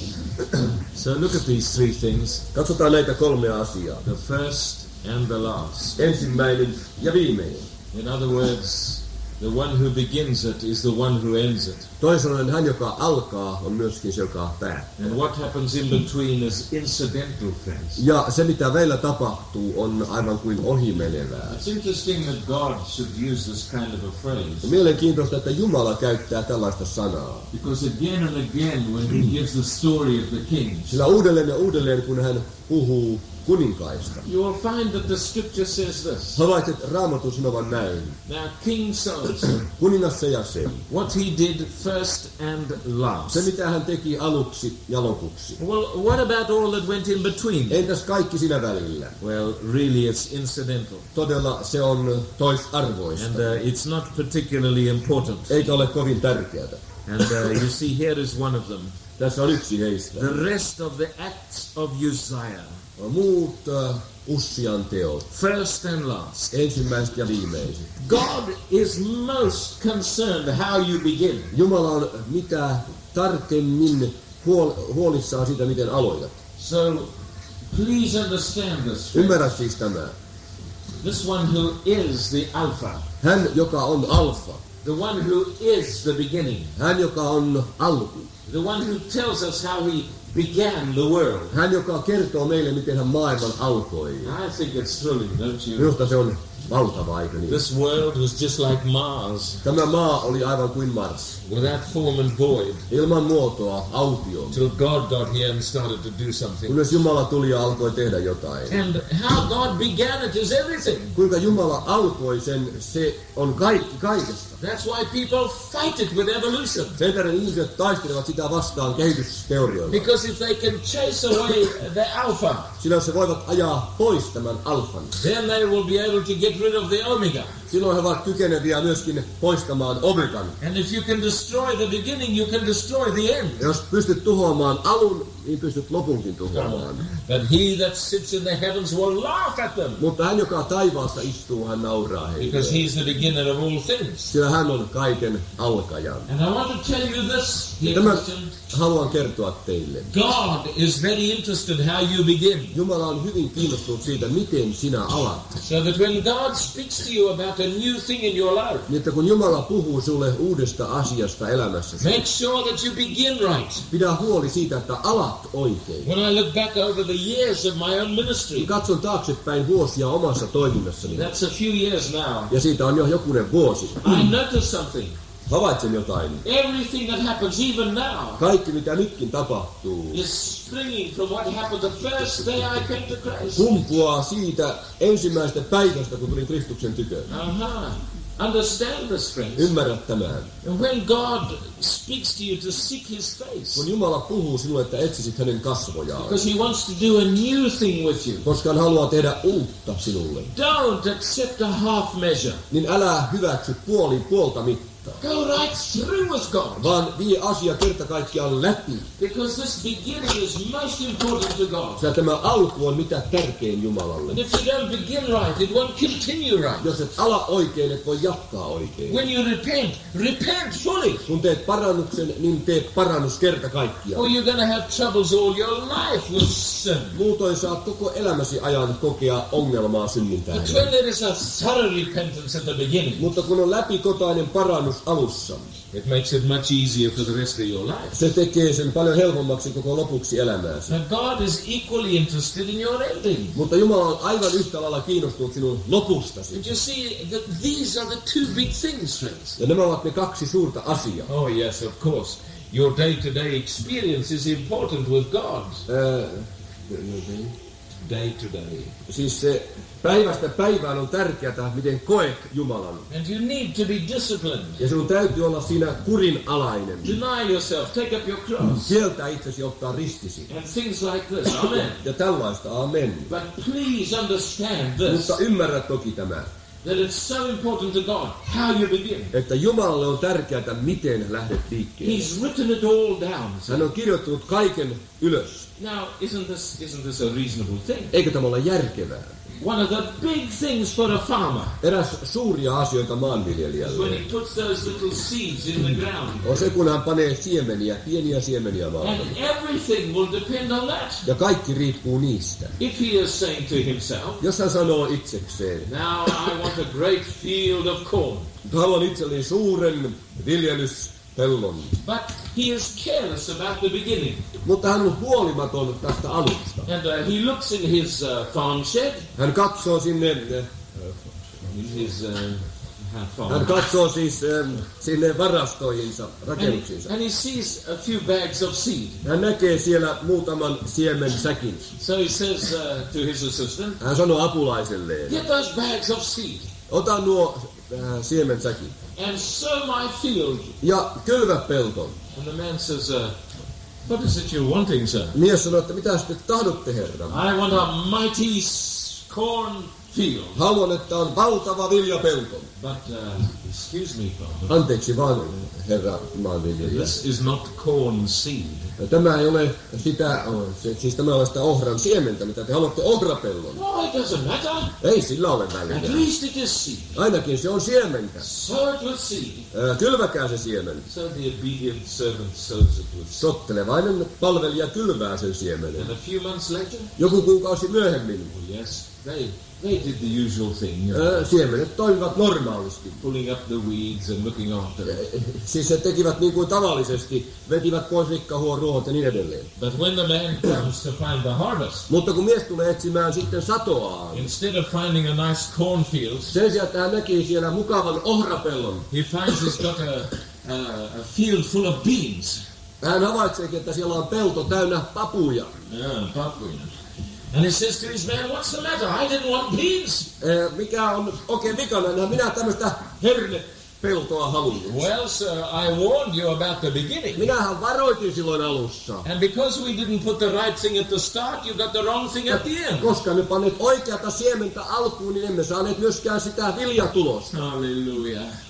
Speaker 2: So look at these three things.
Speaker 1: Katsotaan näitä kolmea asiaa.
Speaker 2: The first and the last.
Speaker 1: Ensimmäinen ja viimeinen.
Speaker 2: In other words, the one who begins it is the one who ends it.
Speaker 1: Toisin sanoen hän, joka alkaa, on myöskin se, joka päättää.
Speaker 2: And what happens in between is incidental, friends.
Speaker 1: Ja se, mitä meillä tapahtuu, on aivan kuin ohimenevää.
Speaker 2: It's interesting that God should use this kind of a phrase.
Speaker 1: Mielenkiintoista, että Jumala käyttää tällaista sanaa.
Speaker 2: Because again and again when he gives the story of the kings,
Speaker 1: Sillä uudelleen ja uudelleen, kun hän puhuu kuninkaista,
Speaker 2: you will find that the scripture says this.
Speaker 1: havaitset Raamatun sanovan näin.
Speaker 2: Now, King so-and-so,
Speaker 1: Kuningas se ja se.
Speaker 2: what he did first and last.
Speaker 1: Se, mitä hän teki aluksi ja lopuksi.
Speaker 2: Well, what about all that went in between?
Speaker 1: Entäs kaikki siinä välillä?
Speaker 2: Well, really it's incidental.
Speaker 1: Todella se on toisarvoista.
Speaker 2: And uh, it's not particularly important.
Speaker 1: Eikä ole kovin tärkeää.
Speaker 2: And uh, you see, here is one of them.
Speaker 1: Tässä on yksi heistä.
Speaker 2: The rest of the acts of Uzziah,
Speaker 1: Muut uh, Ussian teot.
Speaker 2: first and last.
Speaker 1: Ensimmäiset ja viimeiset.
Speaker 2: God is most concerned how you begin.
Speaker 1: Jumala on mitä tarkemmin huol- huolissaan siitä, miten aloitat.
Speaker 2: So, please understand this. friend.
Speaker 1: Ymmärrät siis tämä.
Speaker 2: This one who is the Alpha,
Speaker 1: Hän, joka on alfa.
Speaker 2: the one who is the beginning,
Speaker 1: Hän, joka on alku.
Speaker 2: the one who tells us how he began the world.
Speaker 1: Hän, joka kertoo meille, miten hän maailman alkoi.
Speaker 2: I think it's thrilling, don't you?
Speaker 1: Minusta se on valtava, eikö niin?
Speaker 2: This world was just like Mars,
Speaker 1: Tämä maa oli aivan kuin Mars.
Speaker 2: without form and void,
Speaker 1: Ilman muotoa, autio.
Speaker 2: till God got here and started to do something.
Speaker 1: Kunnes Jumala tuli ja alkoi tehdä jotain.
Speaker 2: And how God began it is everything.
Speaker 1: Kuinka Jumala alkoi sen, se on kaikki kaikesta.
Speaker 2: That's why people fight it with evolution.
Speaker 1: Sen tähden ihmiset taistelevat sitä vastaan kehitysteorioilla.
Speaker 2: Because if they can chase away the Alpha,
Speaker 1: Sillä jos he voivat ajaa pois tämän alfan,
Speaker 2: then they will be able to get rid of the Omega.
Speaker 1: silloin he ovat kykeneviä myöskin poistamaan omegan.
Speaker 2: And if you can destroy the beginning, you can destroy the end.
Speaker 1: Ja jos pystyt tuhoamaan alun, niin pystyt lopunkin tuhoamaan.
Speaker 3: But he that sits in the heavens will laugh at them.
Speaker 1: Mutta hän, joka taivaassa istuu, hän nauraa heille.
Speaker 3: Because he's the beginner of all things.
Speaker 1: Sillä hän on kaiken alkajan.
Speaker 3: And I want to tell you this, dear
Speaker 1: Tämän
Speaker 3: Christian.
Speaker 1: haluan kertoa teille.
Speaker 3: God is very interested how you begin.
Speaker 1: Jumala on hyvin kiinnostunut siitä, miten sinä alat.
Speaker 3: So that when God speaks to you about a new thing in your life,
Speaker 1: Niin, että kun Jumala puhuu sulle uudesta asiasta elämässäsi,
Speaker 3: make sure that you begin right.
Speaker 1: pidä huoli siitä, että alat oikein.
Speaker 3: When I look back over the years of my own ministry,
Speaker 1: Katson taaksepäin vuosia omassa toiminnassani.
Speaker 3: that's a few years now,
Speaker 1: Ja siitä on jo jokunen vuosi.
Speaker 3: I notice something.
Speaker 1: Havaitsen jotain.
Speaker 3: Everything that happens even now
Speaker 1: Kaikki, mitä nytkin tapahtuu,
Speaker 3: is springing from what happened the first day I came to Christ.
Speaker 1: kumpuaa siitä ensimmäisestä päivästä, kun tulin Kristuksen tykö.
Speaker 3: Uh-huh. Understand this, friends.
Speaker 1: Ymmärrä tämän.
Speaker 3: And when God speaks to you to seek His face,
Speaker 1: Kun Jumala puhuu sinulle, että etsisit hänen kasvojaan,
Speaker 3: because He wants to do a new thing with you,
Speaker 1: koska hän haluaa tehdä uutta sinulle,
Speaker 3: don't accept a half measure.
Speaker 1: niin älä hyväksy puoli puolta mittaa,
Speaker 3: Go right through with God.
Speaker 1: vaan vie asia kerta kaikkiaan läpi.
Speaker 3: Because this beginning is most important to God.
Speaker 1: Sillä tämä alku on mitä tärkein Jumalalle.
Speaker 3: And if you don't begin right, it won't continue right.
Speaker 1: Jos et ala oikein, et voi jatkaa oikein.
Speaker 3: When you repent, repent fully.
Speaker 1: Kun teet parannuksen, niin teet parannus kerta kaikkiaan.
Speaker 3: Or you're going to have troubles all your life with sin.
Speaker 1: Muutoin saat koko elämäsi ajan kokea ongelmaa synnin
Speaker 3: But
Speaker 1: tähden.
Speaker 3: when there is a thorough repentance at the beginning,
Speaker 1: Mutta kun on läpikotainen parannus alussa,
Speaker 3: it makes it much easier for the rest of your life.
Speaker 1: se tekee sen paljon helpommaksi koko lopuksi elämääsi.
Speaker 3: But God is equally interested in your ending.
Speaker 1: Mutta Jumala on aivan yhtä lailla kiinnostunut sinun lopustasi.
Speaker 3: Did you see that these are the two big things, friends?
Speaker 1: Ja nämä ovat ne kaksi suurta asiaa.
Speaker 3: Oh yes, of course. Your day-to-day experience is important with God.
Speaker 1: Ää,
Speaker 3: Day to day.
Speaker 1: siis se päivästä päivään on tärkeää, miten koet Jumalan.
Speaker 3: And you need to be disciplined.
Speaker 1: Ja sinun täytyy olla siinä kurinalainen.
Speaker 3: Deny yourself, take up your cross.
Speaker 1: Kieltää itsesi ja ottaa ristisi.
Speaker 3: And things like this. Amen.
Speaker 1: Ja tällaista, amen.
Speaker 3: But please understand this.
Speaker 1: Mutta ymmärrä toki tämä,
Speaker 3: That it's so important to God how you begin.
Speaker 1: että Jumalalle on tärkeää, miten lähdet liikkeelle.
Speaker 3: He's written it all down.
Speaker 1: Hän on kirjoittanut kaiken ylös.
Speaker 3: Now, isn't this isn't this a reasonable thing?
Speaker 1: Eikö tämä ole järkevää?
Speaker 3: One of the big things for a farmer
Speaker 1: Eräs suuria asioita
Speaker 3: is when
Speaker 1: maanviljelijälle
Speaker 3: he puts those little seeds in the ground.
Speaker 1: on se, kun hän panee siemeniä, pieniä siemeniä maahan.
Speaker 3: And everything will depend on that.
Speaker 1: Ja kaikki riippuu niistä.
Speaker 3: If he is saying to himself,
Speaker 1: Jos hän sanoo itsekseen,
Speaker 3: now I want a great field of corn,
Speaker 1: haluan itselleni suuren viljelyspellon,
Speaker 3: but he is careless about the beginning.
Speaker 1: mutta hän on huolimaton tästä alusta.
Speaker 3: And uh, he looks in his uh, farm shed,
Speaker 1: Hän katsoo sinne, eh,
Speaker 3: in his uh, farm,
Speaker 1: hän katsoo siis eh, sinne varastoihinsa,
Speaker 3: and,
Speaker 1: rakennuksiinsa.
Speaker 3: and he sees a few bags of seed.
Speaker 1: Hän näkee siellä muutaman siemensäkin.
Speaker 3: So he says uh, to his assistant,
Speaker 1: Hän sanoo apulaiselleen,
Speaker 3: get those bags of seed
Speaker 1: ota nuo äh, siemensäkin
Speaker 3: and sow my field.
Speaker 1: ja kylvä pelton.
Speaker 3: And the man says, uh, what is it you're wanting, sir?
Speaker 1: Mies sanoi, että mitä sitten tahdotte, herra?
Speaker 3: I want a mighty s- corn field.
Speaker 1: Haluan, että on valtava viljapelto.
Speaker 3: But, uh, excuse me, father,
Speaker 1: Anteeksi vaan, herra maanviljelijä.
Speaker 3: this is not corn seed.
Speaker 1: Tämä ei ole sitä, se, siis tämä on sitä ohran siementä, mitä te haluatte ohrapellon.
Speaker 3: No, it doesn't matter.
Speaker 1: Ei sillä ole
Speaker 3: At
Speaker 1: väliä.
Speaker 3: least it is seed.
Speaker 1: Ainakin se on siementä.
Speaker 3: Sow it with seed.
Speaker 1: Ää, Kylväkää se siemen.
Speaker 3: So the obedient servant sows it with seed.
Speaker 1: Sottelevainen palvelija kylvää sen siemenen.
Speaker 3: And a few months later,
Speaker 1: Joku kuukausi myöhemmin
Speaker 3: well, yes, they they did the usual thing, you know,
Speaker 1: ää, siemenet toimivat normaalisti.
Speaker 3: pulling up the weeds and looking after it.
Speaker 1: Siis he tekivät niin kuin tavallisesti, vetivät pois rikkahuoruot ja niin edelleen.
Speaker 3: But when the man comes to find the harvest,
Speaker 1: Mutta kun mies tulee etsimään sitten satoaan,
Speaker 3: instead of finding a nice cornfield,
Speaker 1: sen sijaan, että hän näki siellä mukavan ohrapellon,
Speaker 3: he finds he's got a, a, a field full of beans.
Speaker 1: hän havaitseekin, että siellä on pelto täynnä papuja.
Speaker 3: Yeah, papuja. And he says to his man, what's the matter? I didn't want beans.
Speaker 1: Ee, mikä on oikein vikana? Enhän minä tämmöistä hernepeltoa halunnut.
Speaker 3: Well, sir, I warned you about the beginning.
Speaker 1: Minähän varoitin silloin alussa.
Speaker 3: And because we didn't put the right thing at the start, you got the wrong thing at the end.
Speaker 1: Koska me panet oikeata siementä alkuun, niin emme saaneet myöskään sitä viljatulosta.
Speaker 3: Hallelujah.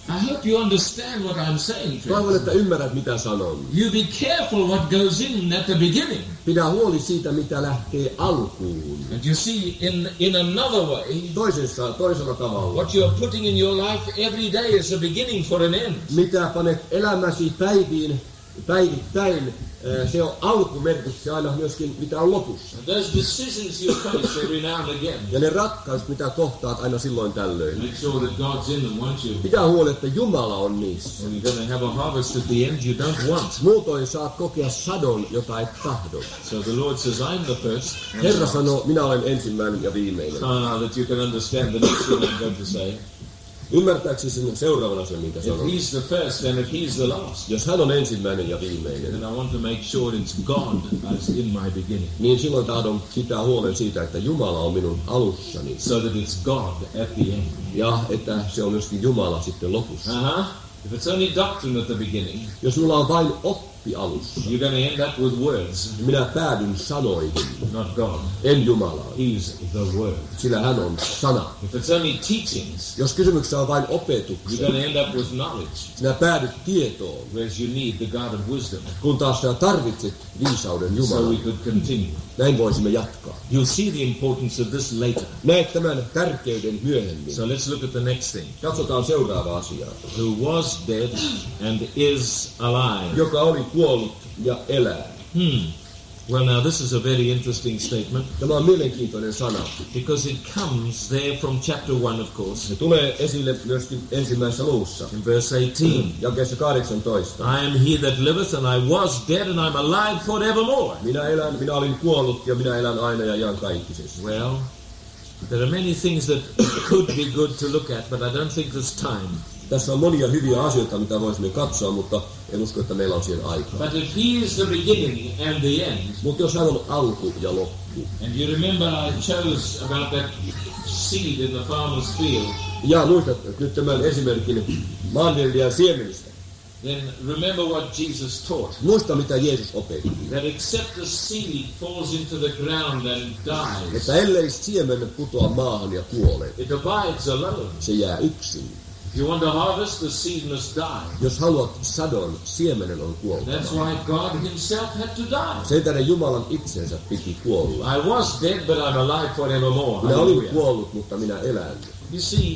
Speaker 3: I hope you understand what I'm saying,
Speaker 1: Toivon,
Speaker 3: friends.
Speaker 1: että ymmärrät, mitä sanon.
Speaker 3: You be careful what goes in at the beginning.
Speaker 1: Pidä huoli siitä, mitä lähtee alkuun.
Speaker 3: And you see, in in another way,
Speaker 1: Toisessa, toisella tavalla.
Speaker 3: what you are putting in your life every day is a beginning for an end.
Speaker 1: Mitä panet elämäsi päiviin, päivittäin, se on alkumerkitys aina myöskin, mitä on lopussa.
Speaker 3: And those decisions you face every now and again,
Speaker 1: Ja ne ratkaisut, mitä kohtaat aina silloin tällöin.
Speaker 3: make sure that God's in them, won't you?
Speaker 1: Pitää huoli, että Jumala on niissä.
Speaker 3: Or you're going to have a harvest at the end you don't want.
Speaker 1: Muutoin saat kokea sadon, jota et tahdo.
Speaker 3: So the Lord says, I'm the first.
Speaker 1: Herra sanoo, minä olen ensimmäinen ja viimeinen.
Speaker 3: Ah, that you can understand the next thing I'm going to say.
Speaker 1: Ymmärtääksesi sen seuraavan asian, minkä
Speaker 3: If
Speaker 1: sanon?
Speaker 3: He's the first and if He's the last,
Speaker 1: Jos hän on ensimmäinen ja viimeinen,
Speaker 3: then I want to make sure it's God as in my beginning.
Speaker 1: niin silloin tahdon pitää huolen siitä, että Jumala on minun alussani.
Speaker 3: So that it's God at the end.
Speaker 1: Ja että se on myöskin Jumala sitten lopussa.
Speaker 3: Uh-huh. If it's only doctrine at the beginning,
Speaker 1: Jos minulla on vain oppi alussa,
Speaker 3: you're going to end up with words,
Speaker 1: niin minä päädyn sanoihin,
Speaker 3: not God.
Speaker 1: en Jumalaan,
Speaker 3: He's the Word.
Speaker 1: sillä hän on sana.
Speaker 3: If it's only teachings,
Speaker 1: Jos kysymyksessä on vain
Speaker 3: you're
Speaker 1: opetuksia,
Speaker 3: going to end up with knowledge,
Speaker 1: sinä päädyt tietoon,
Speaker 3: whereas you need the God of wisdom.
Speaker 1: kun taas sinä tarvitset viisauden
Speaker 3: So we
Speaker 1: Jumalan.
Speaker 3: could continue.
Speaker 1: Näin voisimme jatkaa.
Speaker 3: You'll see the importance of this later.
Speaker 1: Näet tämän tärkeyden myöhemmin.
Speaker 3: So let's look at the next thing.
Speaker 1: Katsotaan seuraavaa asiaa.
Speaker 3: Who was dead and is alive.
Speaker 1: Joka oli kuollut ja elää.
Speaker 3: Hmm. Well, now this is a very interesting statement
Speaker 1: Tämä on mielenkiintoinen sana.
Speaker 3: because it comes there from chapter one, of course,
Speaker 1: Se tulee esille myöskin ensimmäisessä luvussa.
Speaker 3: in verse eighteen.
Speaker 1: Jakeessa kahdeksantoista.
Speaker 3: I am he that liveth, and I was dead, and I'm alive forevermore.
Speaker 1: Minä elän, minä olin kuollut ja minä elän aina ja iankaikkisesti.
Speaker 3: Well, there are many things that could be good to look at, but I don't think there's time.
Speaker 1: Tässä on monia hyviä asioita, mitä voisimme katsoa, mutta en usko, että meillä on siihen aikaa.
Speaker 3: But if he is the beginning and the end,
Speaker 1: Mutta jos hän on alku ja loppu,
Speaker 3: and you remember I chose about that seed in the farmer's field,
Speaker 1: ja muistat nyt tämän esimerkin maanviljelijän siemenistä.
Speaker 3: then remember what Jesus taught.
Speaker 1: Muista, mitä Jeesus opetti.
Speaker 3: That except the seed falls into the ground and dies,
Speaker 1: Että ellei siemen putoa maahan ja kuole,
Speaker 3: it abides alone.
Speaker 1: se jää yksin.
Speaker 3: If you want to harvest, the seed must die.
Speaker 1: Jos haluat sadon, siemenen on
Speaker 3: That's
Speaker 1: kuoltava.
Speaker 3: why God himself had to die.
Speaker 1: Sen tähden Jumalan itsensä piti kuolla.
Speaker 3: I was dead, but I'm alive forevermore.
Speaker 1: Minä olin
Speaker 3: Hallelujah.
Speaker 1: kuollut, mutta minä elän.
Speaker 3: You see,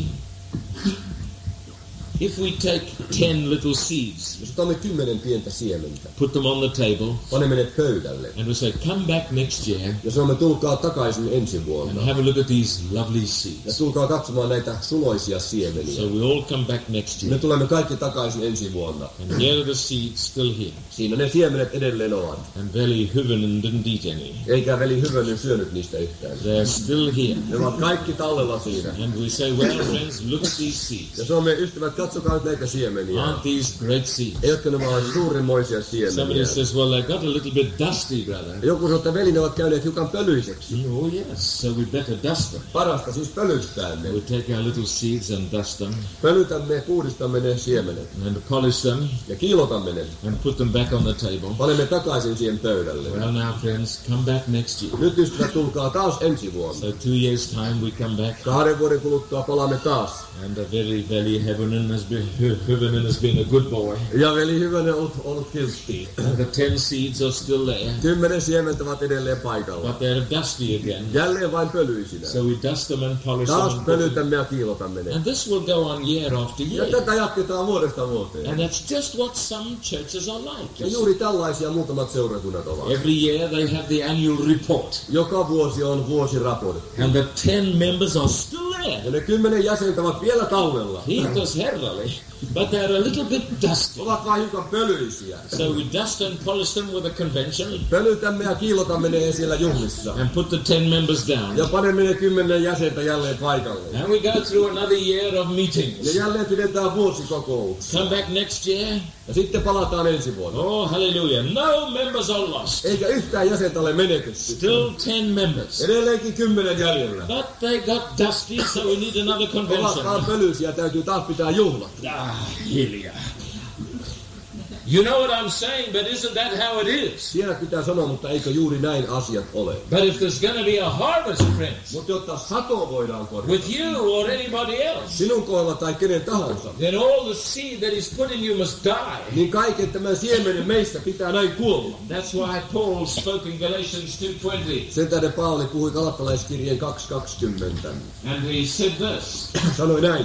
Speaker 3: if we take ten little seeds,
Speaker 1: Jos otamme kymmenen pientä siementä,
Speaker 3: put them on the table,
Speaker 1: panemme ne pöydälle
Speaker 3: and we say, come back next year
Speaker 1: ja sanomme, tulkaa takaisin ensi
Speaker 3: and
Speaker 1: vuonna.
Speaker 3: have a look at these lovely
Speaker 1: Ja
Speaker 3: seeds.
Speaker 1: tulkaa katsomaan näitä suloisia siemeniä.
Speaker 3: So we all come back next
Speaker 1: Me
Speaker 3: year.
Speaker 1: tulemme kaikki takaisin ensi vuonna.
Speaker 3: And here are the seeds still here.
Speaker 1: Siinä ne siemenet edelleen ovat.
Speaker 3: And Veli Hyvönen didn't eat any.
Speaker 1: Eikä veli Hyvönen syönyt niistä yhtään.
Speaker 3: They're still here.
Speaker 1: Ne ovat kaikki tallella siinä.
Speaker 3: And we say, well, friends, look at these seeds.
Speaker 1: Ja sanomme, ystävät, katsokaa nyt näitä siemeniä.
Speaker 3: Aren't these great seeds?
Speaker 1: Eivätkö ne vaan suurimmoisia
Speaker 3: Somebody
Speaker 1: siemeniä?
Speaker 3: says, well, they got a little bit dusty, brother.
Speaker 1: Joku sanoo, että veli, ne ovat käyneet hiukan pölyiseksi.
Speaker 3: Oh, yes. So we better dust them.
Speaker 1: Parasta siis pölyttää ne.
Speaker 3: We take our little seeds and dust them
Speaker 1: Pölytämme, puhdistamme ne siemenet.
Speaker 3: and polish them
Speaker 1: Ja kiilotamme ne.
Speaker 3: and put them back on the table.
Speaker 1: Panemme takaisin siihen pöydälle.
Speaker 3: Well, now, friends, come back next year.
Speaker 1: Nyt ystävät, tulkaa taas ensi vuonna.
Speaker 3: So two years' time we come back,
Speaker 1: Kahden vuoden kuluttua palaamme taas.
Speaker 3: and a very, very Hyvönen has been, Hyvönen has been a good boy.
Speaker 1: Ja veli Hyvänen on ollut, ollut kiltti.
Speaker 3: And the ten seeds are still there,
Speaker 1: Kymmenen siementä ovat edelleen paikalla.
Speaker 3: but they're dusty again.
Speaker 1: Jälleen vain pölyisinä.
Speaker 3: So we dust them and polish them.
Speaker 1: Taas
Speaker 3: And, put them.
Speaker 1: pölytämme ja kiilotamme ne.
Speaker 3: And this will go on year after
Speaker 1: Ja
Speaker 3: year.
Speaker 1: tätä jatketaan vuodesta vuoteen.
Speaker 3: And that's just what some churches are like.
Speaker 1: Ja juuri tällaisia muutamat seurakunnat ovat.
Speaker 3: Every year they have the annual report,
Speaker 1: Joka vuosi on vuosiraportti.
Speaker 3: and the ten members are still there.
Speaker 1: Ja ne kymmenen jäsentä ovat vielä tallella.
Speaker 3: Kiitos Herralle. But they're a little bit dusty.
Speaker 1: Ovat vain hiukan pölyisiä.
Speaker 3: So we dust and polish them with a convention
Speaker 1: Pölytämme ja kiilotamme ne siellä juhlissa.
Speaker 3: and put the ten members down.
Speaker 1: Ja panemme ne kymmenen jäsentä jälleen paikalle.
Speaker 3: And we go through another year of
Speaker 1: Ja
Speaker 3: meetings.
Speaker 1: jälleen pidetään vuosikokouksia.
Speaker 3: Come back next year.
Speaker 1: Ja sitten palataan ensi vuonna.
Speaker 3: Oh, hallelujah. No members are lost.
Speaker 1: Eikä yhtään jäsentä ole menetetty.
Speaker 3: Still ten members.
Speaker 1: Edelleenkin kymmenen jäljellä.
Speaker 3: But they got dusty, so we need another
Speaker 1: Ovat
Speaker 3: convention.
Speaker 1: vaan pölyisiä, täytyy taas pitää juhlat.
Speaker 3: Ah, hiljaa. You know what I'm saying, but isn't that how it is?
Speaker 1: Siellä pitää sanoa, mutta eikö juuri näin asiat ole?
Speaker 3: But if there's going to be a harvest, friends,
Speaker 1: Mutta jotta sato voidaan korjata,
Speaker 3: with you or anybody else,
Speaker 1: sinun kohdalla tai kenen tahansa,
Speaker 3: then all the seed that is put in you must die.
Speaker 1: niin kaiken tämän siemenen meistä pitää näin kuolla.
Speaker 3: That's why Paul spoke in Galatians two twenty.
Speaker 1: Sen tähden Paavali puhui Galattalaiskirjeen kaksi kaksikymmentä.
Speaker 3: And he said this,
Speaker 1: Sanoi näin.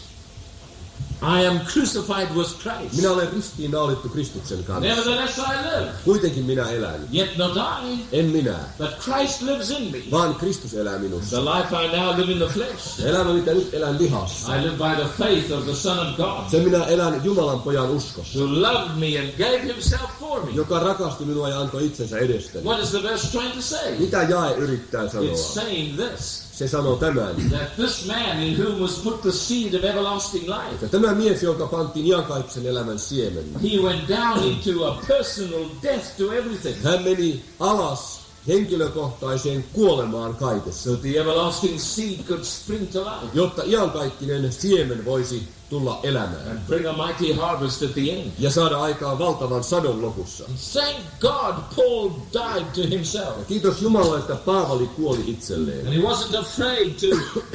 Speaker 3: I am crucified with Christ.
Speaker 1: Minä olen ristiin naulittu Kristuksen kanssa.
Speaker 3: Nevertheless I live.
Speaker 1: Kuitenkin minä elän.
Speaker 3: Yet not I,
Speaker 1: En minä,
Speaker 3: but Christ lives in me.
Speaker 1: vaan Kristus elää minussa.
Speaker 3: The life I now live in the flesh,
Speaker 1: Elämä, mitä nyt elän lihassa.
Speaker 3: I live by the faith of the Son of God,
Speaker 1: Sen minä elän Jumalan pojan uskossa,
Speaker 3: who loved me and gave himself for me.
Speaker 1: joka rakasti minua ja antoi itsensä edestäni.
Speaker 3: What is the verse trying to say?
Speaker 1: Mitä jae yrittää
Speaker 3: It's
Speaker 1: sanoa?
Speaker 3: saying this,
Speaker 1: Se sanoo tämän.
Speaker 3: that this man in whom was put the seed of everlasting life,
Speaker 1: Ja tämä mies, jonka pantiin iankaikkisen elämän siemen,
Speaker 3: he went down into a personal death to everything.
Speaker 1: hän meni alas henkilökohtaiseen kuolemaan kaikessa,
Speaker 3: So the everlasting seed could spring to life
Speaker 1: jotta iankaikkinen siemen voisi tulla elämään
Speaker 3: and bring a mighty harvest at the end.
Speaker 1: ja saada aikaan valtavan sadon lopussa.
Speaker 3: Thank God Paul died to himself.
Speaker 1: Ja kiitos Jumalalle, että Paavali kuoli itselleen,
Speaker 3: And he wasn't afraid to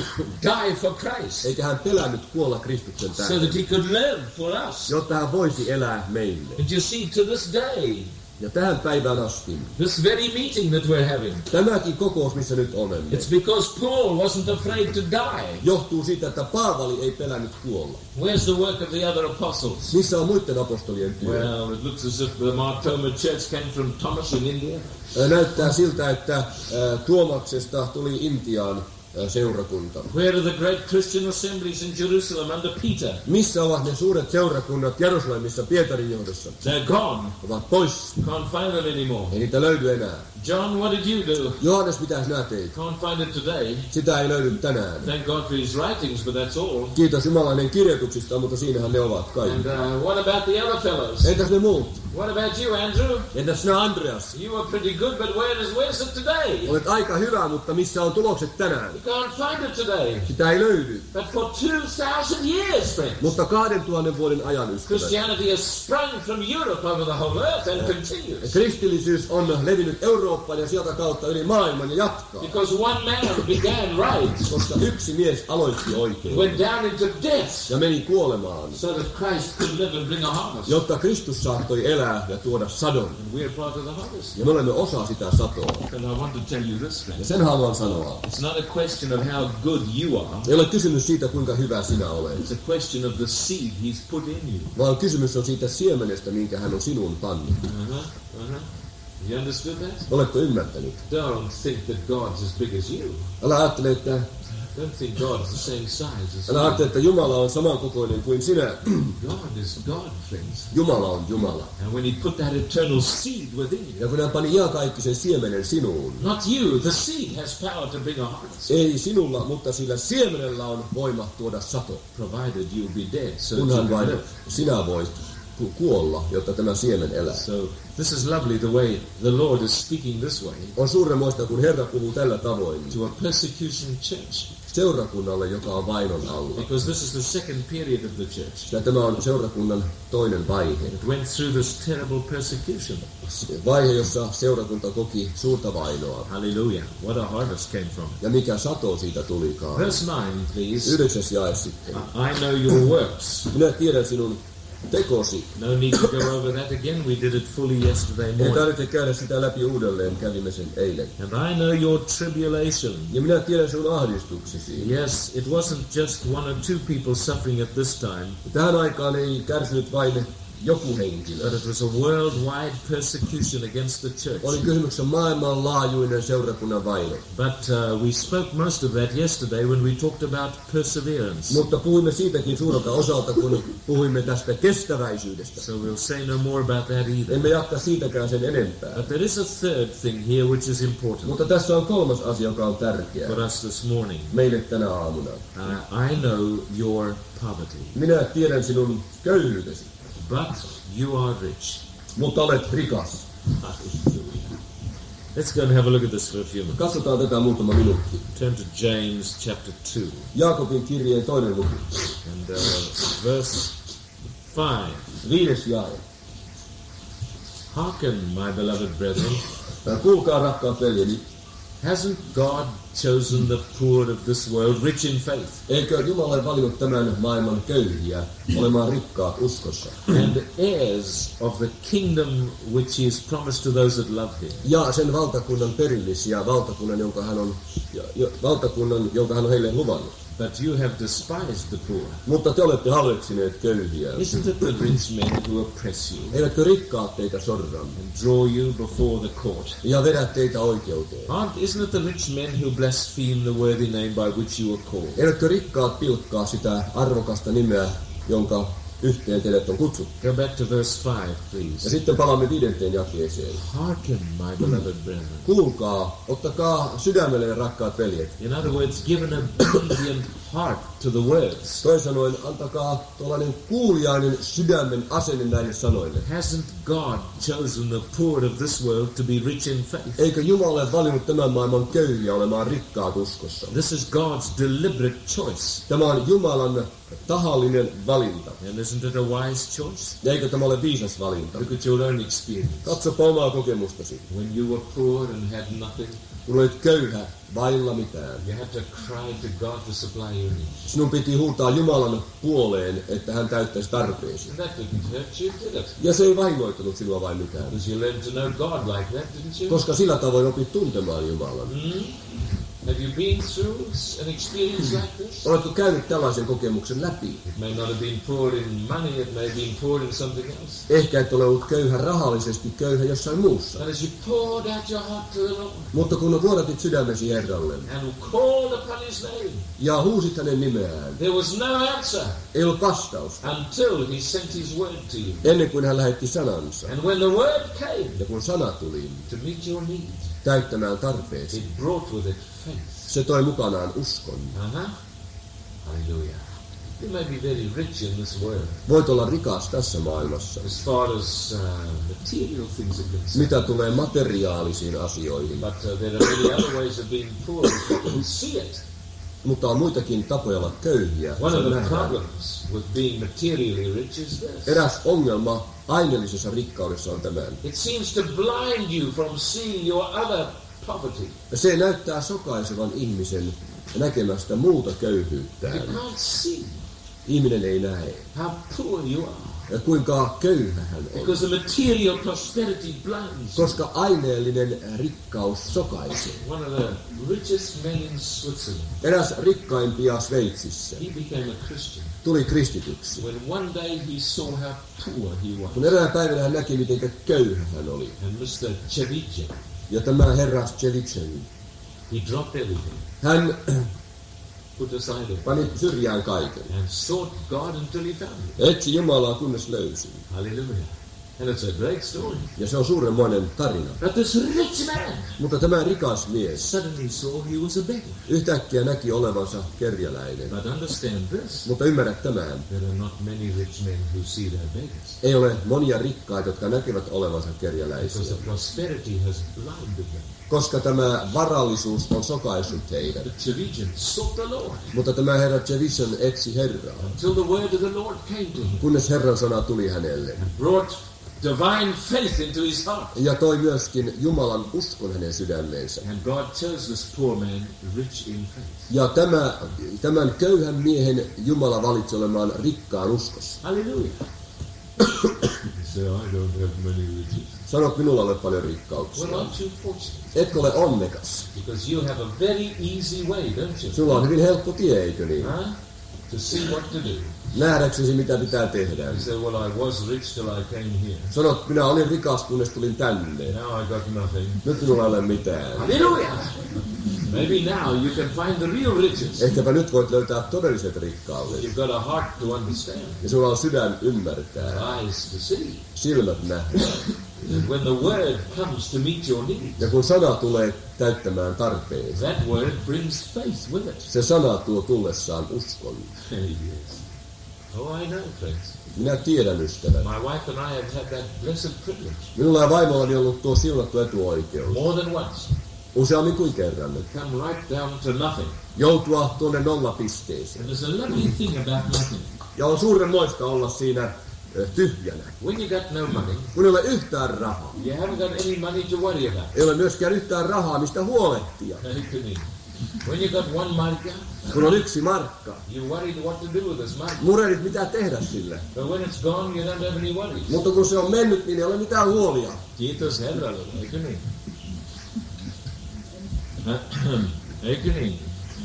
Speaker 3: die for Christ,
Speaker 1: eikä hän pelännyt kuolla Kristuksen
Speaker 3: so
Speaker 1: tähden,
Speaker 3: that he could live for us.
Speaker 1: jotta hän voisi elää meille.
Speaker 3: And you see, to this day,
Speaker 1: Ja tähän päivään asti,
Speaker 3: this very meeting that we're having,
Speaker 1: tämäkin kokous, missä nyt olemme,
Speaker 3: it's because Paul wasn't afraid to die.
Speaker 1: johtuu siitä, että Paavali ei pelännyt kuolla.
Speaker 3: Where's the work of the other apostles?
Speaker 1: Missä on muiden apostolien työ?
Speaker 3: Well, it looks as if the Martoma Church came from Thomas in India.
Speaker 1: Ää, Näyttää siltä, että ää, Tuomaksesta tuli Intiaan ää, seurakunta.
Speaker 3: Where are the great Christian assemblies in Jerusalem under Peter?
Speaker 1: Missä ovat ne suuret seurakunnat Jerusalemissa Pietarin johdossa?
Speaker 3: They're gone.
Speaker 1: Ovat pois.
Speaker 3: Can't find them anymore.
Speaker 1: Ei niitä löydy enää.
Speaker 3: John, what did you do?
Speaker 1: Johannes, mitä sinä teit?
Speaker 3: Can't find it today.
Speaker 1: Sitä ei löydy tänään.
Speaker 3: Thank God for his writings, but that's all.
Speaker 1: Kiitos Jumalan hänen kirjoituksista, mutta siinähän ne ovat
Speaker 3: And
Speaker 1: kaikki.
Speaker 3: uh, what about the other fellows?
Speaker 1: Entäs ne muut?
Speaker 3: What about you, Andrew?
Speaker 1: Entäs sinä Andreas?
Speaker 3: You were pretty good, but where is where's it today?
Speaker 1: Olet aika hyvä, mutta missä on tulokset tänään?
Speaker 3: You can't find it today.
Speaker 1: Sitä ei löydy.
Speaker 3: But for two thousand years, friends,
Speaker 1: Mutta kahden tuhannen vuoden ajan, ystävät,
Speaker 3: Christianity has sprung from Europe over the whole earth and continues.
Speaker 1: kristillisyys on levinnyt Eurooppaan ja sieltä kautta yli maailman ja jatkaa.
Speaker 3: Because one man began right,
Speaker 1: Koska yksi mies aloitti oikein
Speaker 3: went down into death,
Speaker 1: ja meni kuolemaan,
Speaker 3: so that Christ could live and bring a harvest.
Speaker 1: jotta Kristus saattoi elää ja tuoda sadon.
Speaker 3: And we are part of the harvest.
Speaker 1: Ja me olemme osa sitä satoa.
Speaker 3: And I want to tell you this,
Speaker 1: Ja
Speaker 3: friends.
Speaker 1: sen haluan sanoa.
Speaker 3: It's not a question of how good you are.
Speaker 1: Ei ole kysymys siitä, kuinka hyvä sinä olet,
Speaker 3: It's a question of the seed he's put in you.
Speaker 1: vaan kysymys on siitä siemenestä, minkä hän on sinuun pannut.
Speaker 3: Uh-huh, uh-huh. You understood that?
Speaker 1: Oletko ymmärtänyt?
Speaker 3: Don't think that God's as big as you.
Speaker 1: Älä ajattele, että,
Speaker 3: Don't think God's the same size as
Speaker 1: älä
Speaker 3: you.
Speaker 1: ajattele, että Jumala on samankokoinen kuin sinä.
Speaker 3: God is God, friends.
Speaker 1: Jumala on Jumala.
Speaker 3: And when he put that eternal seed within you,
Speaker 1: Ja kun hän pani iankaikkisen siemenen sinuun,
Speaker 3: not you, the seed has power to bring a harvest,
Speaker 1: ei sinulla, mutta sillä siemenellä on voima tuoda sato.
Speaker 3: provided you be dead, so that you
Speaker 1: Kunhan
Speaker 3: can
Speaker 1: vain
Speaker 3: live.
Speaker 1: sinä voit ku- kuolla, jotta tämä siemen elää.
Speaker 3: So this is lovely the way the Lord is speaking this way
Speaker 1: On suuremmoista, kun Herra puhuu tällä tavoin
Speaker 3: to a persecution church,
Speaker 1: seurakunnalle, joka on vainon alla.
Speaker 3: because this is the second period of the church.
Speaker 1: Ja tämä on seurakunnan toinen vaihe.
Speaker 3: It went through this terrible persecution.
Speaker 1: Vaihe, jossa seurakunta koki suurta vainoa.
Speaker 3: Hallelujah. What a harvest came from it.
Speaker 1: Ja mikä sato siitä tulikaan.
Speaker 3: Verse nine, please.
Speaker 1: Yhdeksäs jae sitten.
Speaker 3: I know your works.
Speaker 1: Minä tiedän sinun tekosi.
Speaker 3: No need to go over that again. We did it fully yesterday
Speaker 1: Ei
Speaker 3: morning.
Speaker 1: tarvitse käydä sitä läpi uudelleen, kävimme sen eilen.
Speaker 3: And I know your tribulation.
Speaker 1: Ja minä tiedän sinun ahdistuksesi.
Speaker 3: Yes, it wasn't just one or two people suffering at this time,
Speaker 1: Tähän aikaan ei kärsinyt vain joku henkilö.
Speaker 3: but it was a worldwide persecution against the church.
Speaker 1: Oli kysymyksessä maailmanlaajuinen seurakunnan vaino.
Speaker 3: But uh, we spoke most of that yesterday when we talked about perseverance.
Speaker 1: Mutta puhuimme siitäkin suurelta osalta, kun puhuimme tästä kestäväisyydestä.
Speaker 3: So we'll say no more about that either.
Speaker 1: Emme jatka siitäkään sen enempää.
Speaker 3: But there is a third thing here which is important
Speaker 1: Mutta tässä on kolmas asia, joka on tärkeä
Speaker 3: for us this morning.
Speaker 1: meille tänä aamuna.
Speaker 3: Uh, I know your poverty,
Speaker 1: Minä tiedän sinun köyhyytesi,
Speaker 3: but you are rich.
Speaker 1: mutta olet rikas.
Speaker 3: Hallelujah. Let's go and have a look at this for a few minutes.
Speaker 1: Katsotaan tätä muutama minuutti.
Speaker 3: Turn to James chapter two
Speaker 1: Jaakobin kirjeen toinen luku,
Speaker 3: and uh, verse five.
Speaker 1: viides jae.
Speaker 3: Hearken, my beloved brethren,
Speaker 1: Kuulkaa, rakkaat veljeni,
Speaker 3: hasn't God chosen the poor of this world rich in faith?
Speaker 1: eikö Jumala ole valinnut tämän maailman köyhiä olemaan rikkaat uskossa?
Speaker 3: And heirs of the kingdom which he has promised to those that love him.
Speaker 1: Ja sen valtakunnan perillisiä, valtakunnan, jonka hän on, jo, jo, valtakunnan, jonka hän on heille luvannut.
Speaker 3: But you have despised the poor.
Speaker 1: Mutta te olette halveksineet köyhiä.
Speaker 3: Isn't it the rich men who oppress you
Speaker 1: Eivätkö rikkaat teitä sorra
Speaker 3: and draw you before the court?
Speaker 1: ja vedä teitä oikeuteen?
Speaker 3: Aren't, isn't it the rich men who blaspheme the worthy name by which you were called?
Speaker 1: Eivätkö rikkaat pilkkaa sitä arvokasta nimeä, jonka yhteen teidät on kutsuttu?
Speaker 3: Go back to verse five,
Speaker 1: Ja
Speaker 3: please.
Speaker 1: sitten palaamme viidenteen jakeeseen.
Speaker 3: Hearken, my beloved brethren.
Speaker 1: Kuulkaa, ottakaa sydämelle, rakkaat veljet.
Speaker 3: In other words, give an obedient heart to the words.
Speaker 1: Toisin sanoen, antakaa tuollainen kuuliainen sydämen asenne näille sanoille.
Speaker 3: Hasn't God chosen the poor of this world to be rich in faith?
Speaker 1: Eikö Jumala ole valinnut tämän maailman köyhiä olemaan rikkaat uskossa?
Speaker 3: This is God's deliberate choice.
Speaker 1: Tämä on Jumalan tahallinen valinta.
Speaker 3: And isn't it a wise choice?
Speaker 1: Ja eikö tämä ole viisas valinta?
Speaker 3: Look at your own experience.
Speaker 1: Katsopa omaa kokemustasi.
Speaker 3: When you were poor and had nothing,
Speaker 1: Kun olet köyhä, vailla mitään.
Speaker 3: you had to cry to God to supply your needs.
Speaker 1: Sinun piti huutaa Jumalan puoleen, että hän täyttäisi tarpeesi.
Speaker 3: And that didn't hurt you, did it?
Speaker 1: Ja se ei vahingoittanut sinua vain mitään.
Speaker 3: Because you learned to know God like that, didn't you?
Speaker 1: Koska sillä tavoin opit tuntemaan Jumalan.
Speaker 3: Hmm? Have you been through an experience like this?
Speaker 1: Oletko käynyt tällaisen kokemuksen läpi?
Speaker 3: It may not have been poor in money, it may have been poor in something else.
Speaker 1: Ehkä et ole ollut köyhä rahallisesti, köyhä jossain muussa.
Speaker 3: But as you poured out your heart to the Lord
Speaker 1: Mutta kun vuodatit sydämesi Herralle
Speaker 3: and called upon His name,
Speaker 1: ja huusit hänen nimeään,
Speaker 3: there was no answer
Speaker 1: ei ollut vastausta
Speaker 3: until He sent His word to you.
Speaker 1: ennen kuin hän lähetti sanansa.
Speaker 3: And when the word came
Speaker 1: Ja kun sana tuli
Speaker 3: to meet your need,
Speaker 1: täyttämään tarpeesi,
Speaker 3: it brought with it faith.
Speaker 1: se toi mukanaan uskon.
Speaker 3: Uh-huh. Hallelujah. You may be very rich in this world
Speaker 1: Voit olla rikas tässä maailmassa,
Speaker 3: as far as uh, material things are concerned.
Speaker 1: mitä tulee materiaalisiin asioihin.
Speaker 3: But uh, there are many other ways of being poor if you can see it.
Speaker 1: Mutta on muitakin tapoja olla köyhiä.
Speaker 3: One
Speaker 1: Se
Speaker 3: of the
Speaker 1: nähdään.
Speaker 3: problems with being materially rich is this.
Speaker 1: Eräs ongelma aineellisessa rikkaudessa on tämän.
Speaker 3: It seems to blind you from seeing your other poverty.
Speaker 1: Se näyttää sokaisevan ihmisen näkemästä muuta
Speaker 3: You
Speaker 1: köyhyyttään.
Speaker 3: can't see
Speaker 1: Ihminen ei näe,
Speaker 3: how poor you are.
Speaker 1: ja kuinka köyhä hän on.
Speaker 3: Because the material prosperity blinds you.
Speaker 1: Koska aineellinen rikkaus sokaisee.
Speaker 3: One of the richest men in Switzerland,
Speaker 1: Eräs rikkaimpia Sveitsissä
Speaker 3: he became a Christian.
Speaker 1: tuli kristityksi.
Speaker 3: When one day he saw how poor he was.
Speaker 1: Kun eräänä päivänä hän näki, miten köyhä hän oli.
Speaker 3: And Mister Ceviche,
Speaker 1: Ja tämä herra Cevicen,
Speaker 3: he dropped everything,
Speaker 1: hän
Speaker 3: put aside everything,
Speaker 1: pani syrjään kaiken.
Speaker 3: and sought God until he found him.
Speaker 1: Ja etsi Jumalaa, kunnes löysi.
Speaker 3: Hallelujah. And it's a great story.
Speaker 1: Ja se on suurenmoinen tarina.
Speaker 3: But this rich man
Speaker 1: Mutta tämä rikas mies
Speaker 3: suddenly saw he was a beggar.
Speaker 1: yhtäkkiä näki olevansa kerjäläinen.
Speaker 3: But understand this,
Speaker 1: Mutta ymmärrä tämän.
Speaker 3: there are not many rich men who see their beggars.
Speaker 1: Ei ole monia rikkaita, jotka näkevät olevansa
Speaker 3: Because
Speaker 1: kerjäläisiä.
Speaker 3: the prosperity has blinded them.
Speaker 1: Koska tämä varallisuus on sokaissut heidät.
Speaker 3: The Ceviche sought the Lord
Speaker 1: Mutta tämä herra Cevicen etsi Herraa,
Speaker 3: until the word of the Lord came to him
Speaker 1: kunnes Herran sana tuli hänelle.
Speaker 3: and brought divine faith into his heart.
Speaker 1: Ja toi myöskin Jumalan uskon hänen sydämeensä.
Speaker 3: And God chose this poor man rich in faith.
Speaker 1: Ja tämä, tämän köyhän miehen Jumala valitsi olemaan rikkaan uskossa.
Speaker 3: Hallelujah. You say, I don't have many riches.
Speaker 1: Sanot, minulla ei ole paljon rikkauksia.
Speaker 3: Well, aren't you fortunate?
Speaker 1: Etkö ole onnekas?
Speaker 3: Because you have a very easy way, don't you?
Speaker 1: Sulla on hyvin helppo tie, eikö niin?
Speaker 3: Huh? To see what to do.
Speaker 1: Nähdäksesi, mitä pitää tehdä.
Speaker 3: You say, well, I was rich till I came here.
Speaker 1: Sanot, minä olin rikas, kunnes tulin tänne.
Speaker 3: Now I got nothing.
Speaker 1: Nyt minulla ei ole mitään.
Speaker 3: Hallelujah! Maybe now you can find the real riches.
Speaker 1: Ehkäpä nyt voit löytää todelliset rikkaudet.
Speaker 3: You've got a heart to understand,
Speaker 1: Ja sulla on sydän ymmärtää,
Speaker 3: eyes to see.
Speaker 1: silmät nähdä.
Speaker 3: And when the word comes to meet your needs,
Speaker 1: Ja kun sana tulee täyttämään tarpeen,
Speaker 3: that word brings faith with it.
Speaker 1: se sana tuo tullessaan uskon.
Speaker 3: Yes. Oh, I know, friends.
Speaker 1: Minä tiedän, ystävät.
Speaker 3: My wife and I have had that blessed privilege
Speaker 1: Minulla ja vaimollani on ollut tuo siunattu etuoikeus.
Speaker 3: more than once.
Speaker 1: Useammin kuin kerran.
Speaker 3: Come right down to nothing.
Speaker 1: Joutua tuonne nollapisteeseen.
Speaker 3: And there's a lovely thing about nothing.
Speaker 1: Ja on suurenmoista olla siinä ö, tyhjänä.
Speaker 3: When you got no money,
Speaker 1: Kun ei ole yhtään rahaa.
Speaker 3: you haven't got any money to worry about.
Speaker 1: Ei ole myöskään yhtään rahaa, mistä huolehtia.
Speaker 3: When you got one marka,
Speaker 1: Kun on yksi markka.
Speaker 3: you worried what to do with this marka.
Speaker 1: Murehdit mitä tehdä sille.
Speaker 3: But when it's gone, you don't have any worries.
Speaker 1: Mutta kun se on mennyt, niin ei ole mitään huolia.
Speaker 3: Kiitos Herralle, eikö niin? Eikö niin?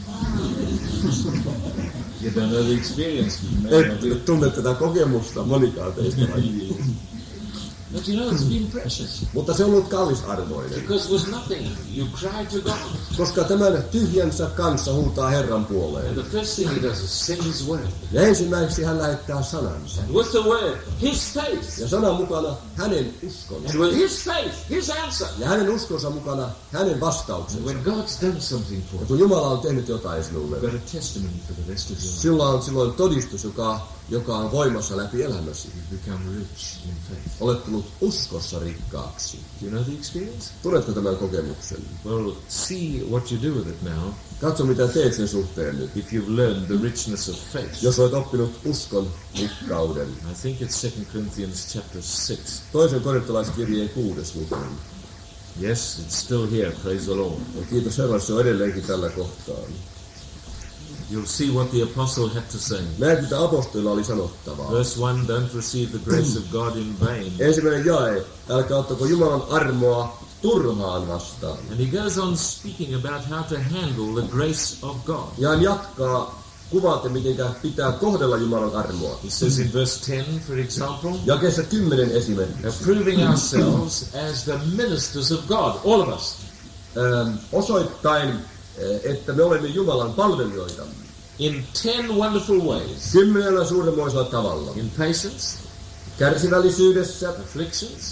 Speaker 3: You don't know the experience.
Speaker 1: Ei tunne tätä kokemusta monikaan teistä.
Speaker 3: But you know, it's been precious.
Speaker 1: Mutta se on ollut kallisarvoinen.
Speaker 3: Because it was nothing. You cry to God.
Speaker 1: Koska tämän tyhjänsä kanssa huutaa Herran
Speaker 3: And
Speaker 1: puoleen.
Speaker 3: the first thing he does is send his word.
Speaker 1: Ja ensimmäiseksi hän lähettää sanansa.
Speaker 3: And with the word, his faith.
Speaker 1: Ja sanan mukana hänen uskonsa.
Speaker 3: And with his faith, his answer.
Speaker 1: Ja hänen uskonsa mukana hänen
Speaker 3: And
Speaker 1: vastauksensa.
Speaker 3: when God's done something for
Speaker 1: Ja
Speaker 3: you,
Speaker 1: kun Jumala on tehnyt jotain sinulle,
Speaker 3: you've got a testimony for the rest of your life.
Speaker 1: sillä on silloin todistus, joka, joka on voimassa läpi elämäsi.
Speaker 3: You become rich in faith.
Speaker 1: Olet tullut uskossa rikkaaksi.
Speaker 3: Do you know the experience?
Speaker 1: Tunnetko tämän kokemuksen?
Speaker 3: Well, see what you do with it now.
Speaker 1: Katso mitä teet sen suhteen nyt.
Speaker 3: If you've learned the richness of faith.
Speaker 1: Jos olet oppinut uskon rikkauden.
Speaker 3: I think it's Second Corinthians chapter six.
Speaker 1: Toisen korintolaiskirjeen kuudes luku.
Speaker 3: Yes, it's still here, praise the Lord.
Speaker 1: Ja kiitos Herralle, se on edelleenkin tällä kohtaa.
Speaker 3: You'll see what the apostle had to say.
Speaker 1: Näet mitä apostolilla oli sanottavaa.
Speaker 3: Verse one, don't receive the grace of God in vain.
Speaker 1: Ensimmäinen jae, älkää ottako Jumalan armoa turhaan vastaan.
Speaker 3: And he goes on speaking about how to handle the grace of God.
Speaker 1: Ja hän jatkaa kuvaatte, miten pitää kohdella Jumalan armoa.
Speaker 3: He says in verse ten, for example,
Speaker 1: Jakeessa kymmenen esimerkki.
Speaker 3: approving ourselves as the ministers of God, all of us.
Speaker 1: Ähm, osoittain, että me olemme Jumalan palvelijoita.
Speaker 3: In ten wonderful ways.
Speaker 1: Kymmenellä suuremmoisella tavalla.
Speaker 3: In patience,
Speaker 1: Kärsivällisyydessä.
Speaker 3: afflictions.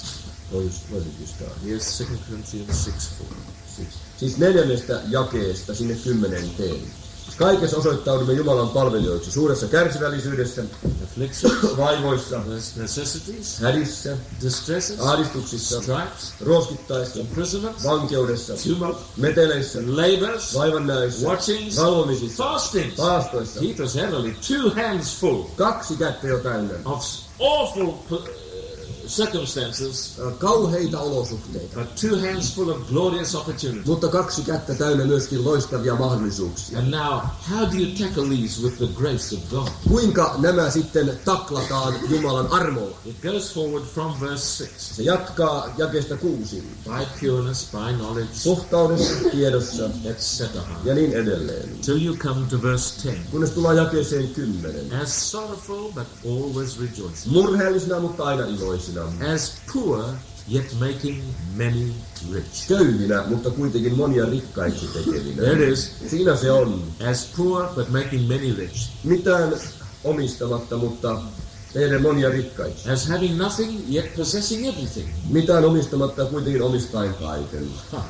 Speaker 1: Yes.
Speaker 3: Second Corinthians six four.
Speaker 1: Siis neljännestä jakeesta sinne kymmenenteen. Kaikessa osoittaudumme Jumalan palvelijoiksi. Suuressa kärsivällisyydessä,
Speaker 3: Afflictions,
Speaker 1: vaivoissa,
Speaker 3: necessities,
Speaker 1: hädissä,
Speaker 3: distresses,
Speaker 1: ahdistuksissa,
Speaker 3: stripes,
Speaker 1: ruoskittaessa,
Speaker 3: imprisonments,
Speaker 1: vankeudessa,
Speaker 3: tumult,
Speaker 1: meteleissä,
Speaker 3: labors,
Speaker 1: vaivannäöissä,
Speaker 3: watchings,
Speaker 1: valvomisissa,
Speaker 3: fastings.
Speaker 1: paastoissa.
Speaker 3: Kiitos Herralle, two hands full
Speaker 1: Kaksi kättä jo täynnä.
Speaker 3: of awful uh, circumstances,
Speaker 1: Kauheita olosuhteita.
Speaker 3: but two hands full of glorious opportunities.
Speaker 1: Mutta kaksi kättä täynnä myöskin loistavia mahdollisuuksia.
Speaker 3: And now, how do you tackle these with the grace of God?
Speaker 1: Kuinka nämä sitten taklataan Jumalan armolla?
Speaker 3: It goes forward from verse six.
Speaker 1: Se jatkaa jakeesta kuusi.
Speaker 3: By pureness, by knowledge,
Speaker 1: Puhtaudessa, tiedossa
Speaker 3: et cetera.
Speaker 1: ja niin edelleen.
Speaker 3: Till you come to verse ten.
Speaker 1: Kunnes tullaan jakeeseen kymmenen.
Speaker 3: As sorrowful, but always rejoicing.
Speaker 1: Murheellisina, mutta aina iloisina.
Speaker 3: As poor, yet making many rich.
Speaker 1: Köyhinä, mutta kuitenkin monia rikkaiksi tekevinä.
Speaker 3: There it is.
Speaker 1: Siinä se on.
Speaker 3: As poor, but making many rich.
Speaker 1: Mitään omistamatta, mutta teidän monia rikkaiksi.
Speaker 3: As having nothing, yet possessing everything.
Speaker 1: Mitään omistamatta, kuitenkin omistaen kaiken.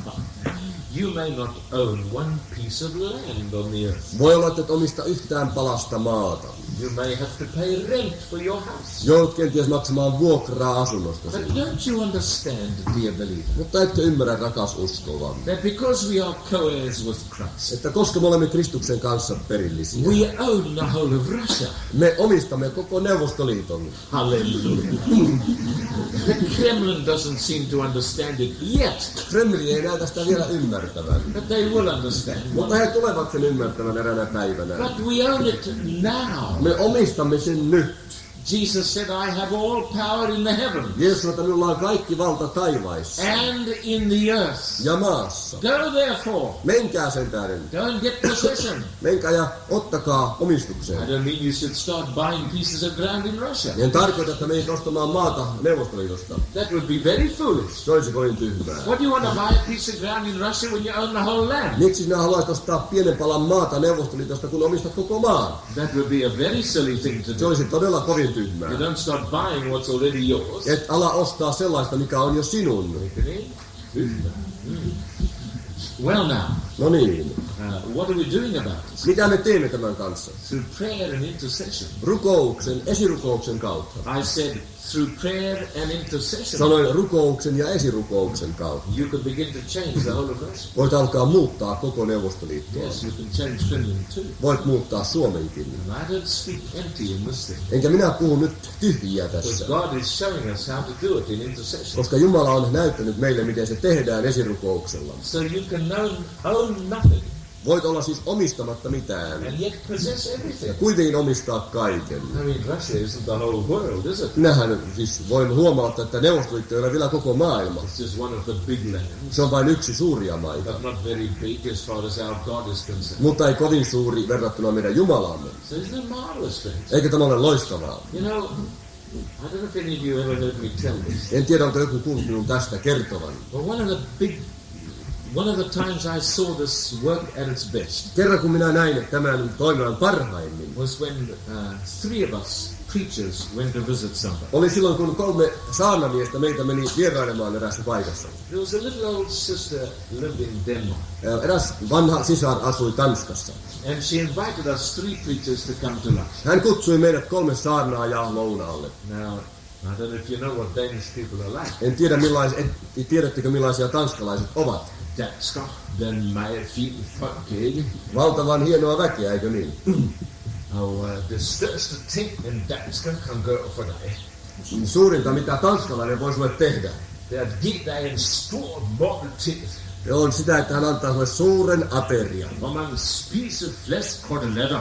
Speaker 3: You may not own one piece of land on the earth.
Speaker 1: Voi olla, että et omista yhtään palasta maata.
Speaker 3: You may have to pay rent for your house.
Speaker 1: Joudut kenties maksamaan vuokraa asunnostasi.
Speaker 3: But don't you understand, dear believer,
Speaker 1: Mutta ette ymmärrä, rakas uskova,
Speaker 3: that because we are co-heirs with Christ,
Speaker 1: että koska me olemme Kristuksen kanssa perillisiä,
Speaker 3: we own the whole of Russia.
Speaker 1: me omistamme koko Neuvostoliiton.
Speaker 3: Hallelujah. The Kremlin doesn't seem to understand it yet,
Speaker 1: Kremli ei näytä sitä vielä ymmärtävän.
Speaker 3: but they will understand.
Speaker 1: Mutta he tulevat sen ymmärtämään eräänä päivänä.
Speaker 3: But we own it now.
Speaker 1: Me omistamme sen nyt.
Speaker 3: Jesus said, I have all power in the heaven
Speaker 1: Jeesus sanoi, että minulla on kaikki valta taivaissa
Speaker 3: and in the earth.
Speaker 1: ja maassa.
Speaker 3: Go therefore,
Speaker 1: Menkää sen tähden.
Speaker 3: go and get possession.
Speaker 1: Menkää ja ottakaa
Speaker 3: I
Speaker 1: omistukseen.
Speaker 3: don't mean you should start buying pieces of ground in Russia.
Speaker 1: En tarkoita, että meitä ostamaan maata Neuvostoliitosta.
Speaker 3: That would be very foolish.
Speaker 1: Se olisi kovin tyhmää.
Speaker 3: What do you want to buy a piece of ground in Russia when you own the whole land?
Speaker 1: Miksi sinä haluaisit ostaa pienen palan maata Neuvostoliitosta, kun omistat koko maan?
Speaker 3: That would be a very silly thing to
Speaker 1: Se
Speaker 3: do.
Speaker 1: olisi todella kovin tyhmää.
Speaker 3: You don't start buying what's already yours.
Speaker 1: Et ala ostaa sellaista, mikä on jo sinun.
Speaker 3: Well now,
Speaker 1: No niin.
Speaker 3: Uh, what are we doing about this?
Speaker 1: Mitä me teemme tämän kanssa?
Speaker 3: Through prayer and intercession.
Speaker 1: Rukouksen, esirukouksen kautta.
Speaker 3: I said through prayer and intercession.
Speaker 1: Sanoin rukouksen ja esirukouksen kautta.
Speaker 3: You could begin to change the whole of us.
Speaker 1: Voit alkaa muuttaa koko Neuvostoliittoa.
Speaker 3: Yes, you can change Finland too.
Speaker 1: Voit muuttaa Suomenkin.
Speaker 3: And I don't speak empty in this thing.
Speaker 1: Enkä minä puhu nyt tyhjiä
Speaker 3: Because
Speaker 1: tässä.
Speaker 3: God is showing us how to do it in intercession.
Speaker 1: Koska Jumala on näyttänyt meille, miten se tehdään esirukouksella.
Speaker 3: So you can own, own nothing
Speaker 1: Voit olla siis omistamatta mitään.
Speaker 3: and yet possess everything.
Speaker 1: Ja kuitenkin omistaa kaiken.
Speaker 3: I mean, Russia isn't the whole world, is it?
Speaker 1: Minähän siis voin huomata, että Neuvostoliitto ei ole vielä koko maailma.
Speaker 3: It's just one of the big lands,
Speaker 1: Se on vain yksi suuria maita.
Speaker 3: but not very big as far as our God is concerned.
Speaker 1: Mutta ei kovin suuri verrattuna meidän Jumalaamme.
Speaker 3: So isn't it marvelous, friends?
Speaker 1: Eikö tämä ole loistavaa?
Speaker 3: You know, I don't know if any of you ever heard me tell this,
Speaker 1: En tiedä, onko joku kuullut minun tästä kertovan.
Speaker 3: but one of the big, one of the times I saw this work at its best
Speaker 1: Kerran kun minä näin tämän toimivan parhaimmin,
Speaker 3: was when uh, three of us preachers went to visit somebody.
Speaker 1: oli silloin, kun kolme saarnamiestä meitä meni vierailemaan erässä paikassa.
Speaker 3: There was a little old sister lived in Denmark,
Speaker 1: Ja eräs vanha sisar asui Tanskassa.
Speaker 3: and she invited us three preachers to come to lunch.
Speaker 1: Hän kutsui meidät kolme saarnaajaa lounaalle.
Speaker 3: Now, I don't know if you know what Danish people are like.
Speaker 1: En tiedä, millais, et, tiedättekö millaisia tanskalaiset ovat.
Speaker 3: Dansker, den meget fine folk, ikke?
Speaker 1: Valtavan hienoa väkeä, eikö niin?
Speaker 3: Og uh, det største ting, en dansker kan gøre for dig,
Speaker 1: Suurinta, mitä tanskalainen voi sulle tehdä,
Speaker 3: det er at give dig en stor måltid,
Speaker 1: on sitä, että hän antaa sulle suuren aterian.
Speaker 3: hvor man spiser flæskkoteletter.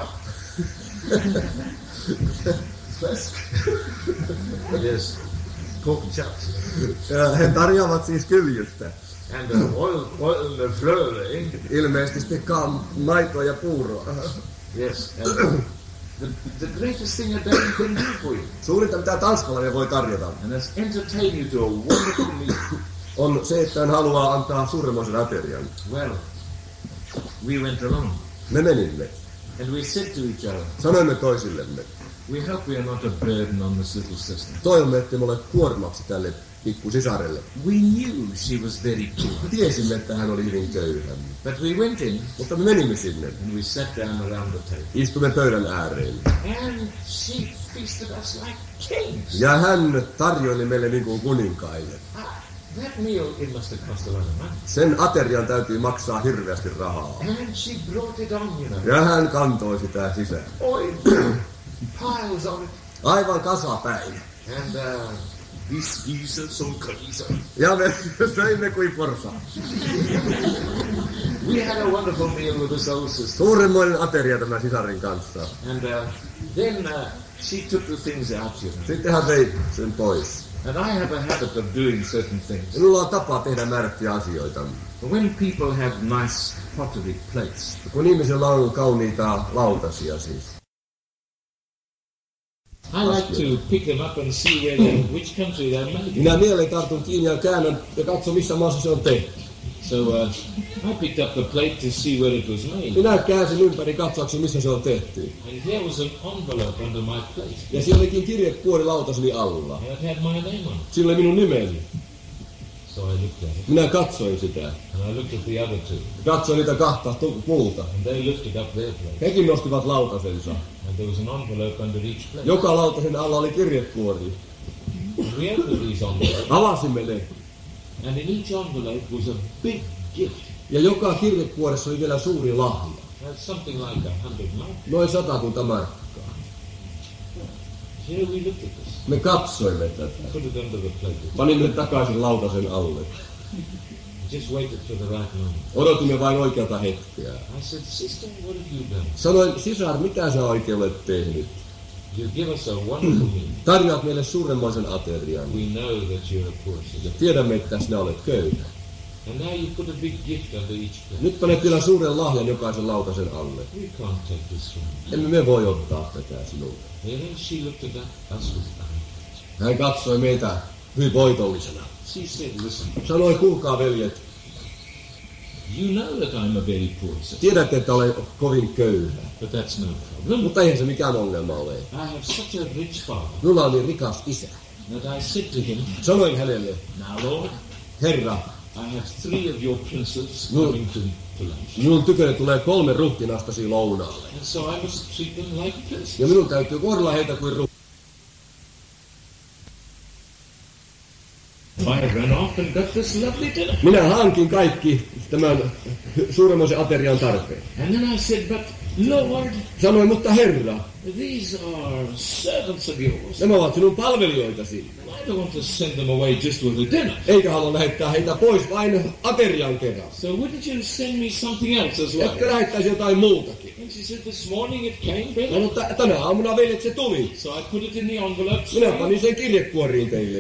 Speaker 3: Flæsk? Yes. Pork chops.
Speaker 1: Ja he tarjoavat siis kyljystä.
Speaker 3: And uh, rød, rødende fløde, ikke?
Speaker 1: Ilmeisesti sitten ka- maitoa ja puuroa.
Speaker 3: Yes. And the, the greatest thing a Dane can do for you,
Speaker 1: Suurinta, mitä tanskalainen voi tarjota,
Speaker 3: and that's entertain you to a wonderful meal.
Speaker 1: on se, että hän haluaa antaa suuremmoisen aterian.
Speaker 3: Well, we went along,
Speaker 1: Me menimme.
Speaker 3: and we said to each other,
Speaker 1: Sanoimme toisillemme.
Speaker 3: we hope we are not a burden on this little sister.
Speaker 1: Toivomme, että me ole kuormaksi tälle pikkusisarelle.
Speaker 3: We knew she was very poor,
Speaker 1: Tiesimme, että hän oli hyvin köyhä.
Speaker 3: but we went in
Speaker 1: Mutta me menimme sinne.
Speaker 3: and we sat down around the table.
Speaker 1: Istumme pöydän ääreen.
Speaker 3: And she feasted us like kings.
Speaker 1: Ja hän tarjoili meille niin kuin kuninkaille.
Speaker 3: Ah, that meal, it must have cost a lot of money.
Speaker 1: Sen aterian täytyy maksaa hirveästi rahaa.
Speaker 3: And she brought it on, you know.
Speaker 1: Ja hän kantoi sitä sisään.
Speaker 3: Oi, piles on it.
Speaker 1: Aivan kasapäin.
Speaker 3: And uh, we spise som grisar.
Speaker 1: Ja me söimme kuin porsa.
Speaker 3: We had a wonderful meal with this old sister.
Speaker 1: Suuremmoinen ateria tämän sisarin kanssa.
Speaker 3: And uh, then uh, she took the things out, you know.
Speaker 1: Sitten hän vei sen pois.
Speaker 3: And I have a habit of doing certain things.
Speaker 1: Minulla on tapa tehdä määrättyjä asioita.
Speaker 3: But when people have nice pottery plates,
Speaker 1: Kun ihmisellä on kauniita lautasia siis.
Speaker 3: I like to pick them up and see where they, which country they're made in.
Speaker 1: Minä mieleen tartun kiinni ja käännän ja katson, missä maassa se on tehty.
Speaker 3: So uh, I picked up the plate to see where it was made.
Speaker 1: Minä käänsin ympäri katsoakseni, missä se on tehty.
Speaker 3: And here was an envelope under my plate.
Speaker 1: Ja siellä olikin kirjekuori lautaseni alla.
Speaker 3: And it had my name on it.
Speaker 1: Sillä oli minun nimeni.
Speaker 3: So I looked at it.
Speaker 1: Minä katsoin sitä.
Speaker 3: And I looked at the other two.
Speaker 1: Katsoin niitä kahta tu- muuta.
Speaker 3: And they lifted up their plate.
Speaker 1: Hekin nostivat lautasensa.
Speaker 3: And there was an envelope under each plate.
Speaker 1: Joka lautasen alla oli kirjekuori.
Speaker 3: And we opened these envelopes.
Speaker 1: Avasimme ne.
Speaker 3: And in each envelope was a big gift.
Speaker 1: Ja joka kirjekuoressa oli vielä suuri lahja.
Speaker 3: That's something like a hundred marks.
Speaker 1: Noin satakunta markkaa.
Speaker 3: Here we looked at this.
Speaker 1: Me katsoimme tätä.
Speaker 3: Put it under the plate.
Speaker 1: Panimme takaisin lautasen alle.
Speaker 3: Just waited for the right moment.
Speaker 1: Odotimme vain oikeata hetkeä.
Speaker 3: I said, sister, what have you done?
Speaker 1: Sanoin, sisar, mitä sä oikein olet tehnyt?
Speaker 3: You give us a wonderful meal.
Speaker 1: Tarjoat meille suuremmoisen aterian.
Speaker 3: We know that you're a poor sister.
Speaker 1: Tiedämme, että sinä olet köyhä.
Speaker 3: And now you put a big gift under each plate.
Speaker 1: Nyt panet vielä suuren lahjan jokaisen lautasen alle.
Speaker 3: We can't take this from you.
Speaker 1: Emme me voi ottaa tätä sinulta.
Speaker 3: And then she looked at us with eyes.
Speaker 1: Hän katsoi meitä hyvin voitollisena.
Speaker 3: She said, listen,
Speaker 1: Sanoi, kuulkaa veljet,
Speaker 3: you know that I'm a very poor sister.
Speaker 1: tiedätte, että olen kovin köyhä.
Speaker 3: But that's no problem.
Speaker 1: Mutta eihän se mikään ongelma ole.
Speaker 3: I have such a rich father
Speaker 1: Minulla on niin rikas isä.
Speaker 3: that I said to him,
Speaker 1: Sanoin hänelle,
Speaker 3: now Lord,
Speaker 1: Herra,
Speaker 3: I have three of your princes
Speaker 1: No.
Speaker 3: coming to to lunch.
Speaker 1: Minun tyköni tulee kolme ruhtinastasi lounaalle.
Speaker 3: And so I must treat them like persons.
Speaker 1: Ja minun täytyy kohdella heitä kuin ruhtinastasi.
Speaker 3: I ran off and got this lovely dinner.
Speaker 1: Minä hankin kaikki tämän suuremmoisen aterian tarpeen.
Speaker 3: And then I said, but Lord,
Speaker 1: Sanoin, mutta Herra,
Speaker 3: these are servants of yours.
Speaker 1: nämä ovat sinun palvelijoitasi.
Speaker 3: I don't want to send them away just with the dinner.
Speaker 1: Eikä halua lähettää heitä pois vain aterian kerran.
Speaker 3: So wouldn't you send me something else as well?
Speaker 1: Etkö lähettäisi jotain muutakin?
Speaker 3: And she said, this morning it came, Bill.
Speaker 1: No, mutta tänä aamuna veljek se tuli.
Speaker 3: So I put it in the envelope.
Speaker 1: Minä panin sen kirjekuoriin teille.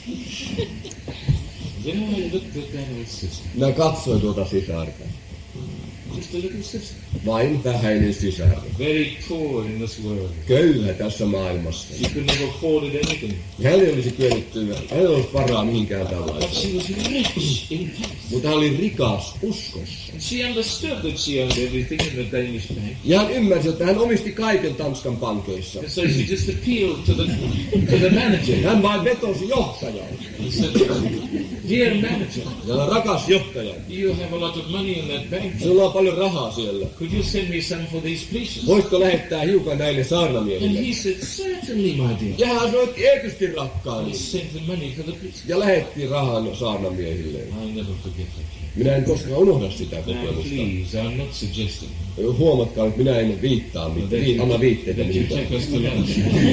Speaker 3: Then I looked at that old sister.
Speaker 1: Minä katsoin tuota sisarta.
Speaker 3: Just a little sister.
Speaker 1: Vain vähäinen sisar.
Speaker 3: Very poor in this world.
Speaker 1: Köyhä tässä maailmassa.
Speaker 3: She could never afford anything.
Speaker 1: Hän ei olisi kyennyt, hän ei olisi varaa mihinkään
Speaker 3: But
Speaker 1: tällaiseen.
Speaker 3: she was rich in faith.
Speaker 1: Mutta hän oli rikas uskossa.
Speaker 3: And she understood that she owned everything in the Danish bank.
Speaker 1: Ja hän ymmärsi, että hän omisti kaiken Tanskan pankeissa.
Speaker 3: And so she just appealed to the, to the manager.
Speaker 1: Hän vain vetosi johtajaan.
Speaker 3: He said, dear manager,
Speaker 1: Ja rakas johtaja,
Speaker 3: you have a lot of money in that bank.
Speaker 1: sinulla on paljon rahaa siellä.
Speaker 3: Could you send me some for these preachers?
Speaker 1: Voisitko lähettää hiukan näille
Speaker 3: And
Speaker 1: saarnamiehille?
Speaker 3: he said, certainly, my dear.
Speaker 1: Ja hän sanoi, tietysti
Speaker 3: I
Speaker 1: rakkaani.
Speaker 3: sent the money for the preachers.
Speaker 1: Ja lähetti rahan saarnamiehille.
Speaker 3: I'll never forget that.
Speaker 1: Minä en koskaan unohda sitä
Speaker 3: Now,
Speaker 1: kokemusta.
Speaker 3: please, I'm not suggesting.
Speaker 1: Huomatkaa, että minä en viittaa mitään. Vi- anna viitteitä
Speaker 3: That you
Speaker 1: mitään.
Speaker 3: take us to lunch.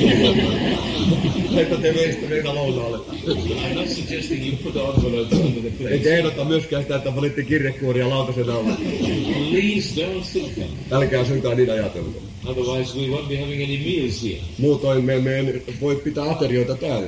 Speaker 1: Että te veisitte meitä lounaalle.
Speaker 3: I'm not suggesting you put envelopes under the plate.
Speaker 1: Eikä ehdota myöskään sitä, että valitte kirjekuoria lautasen alle.
Speaker 3: Please don't think that.
Speaker 1: Älkää suinkaan niin ajatelko.
Speaker 3: Otherwise, we won't be having any meals here.
Speaker 1: Muutoin me, me en voi pitää aterioita täällä.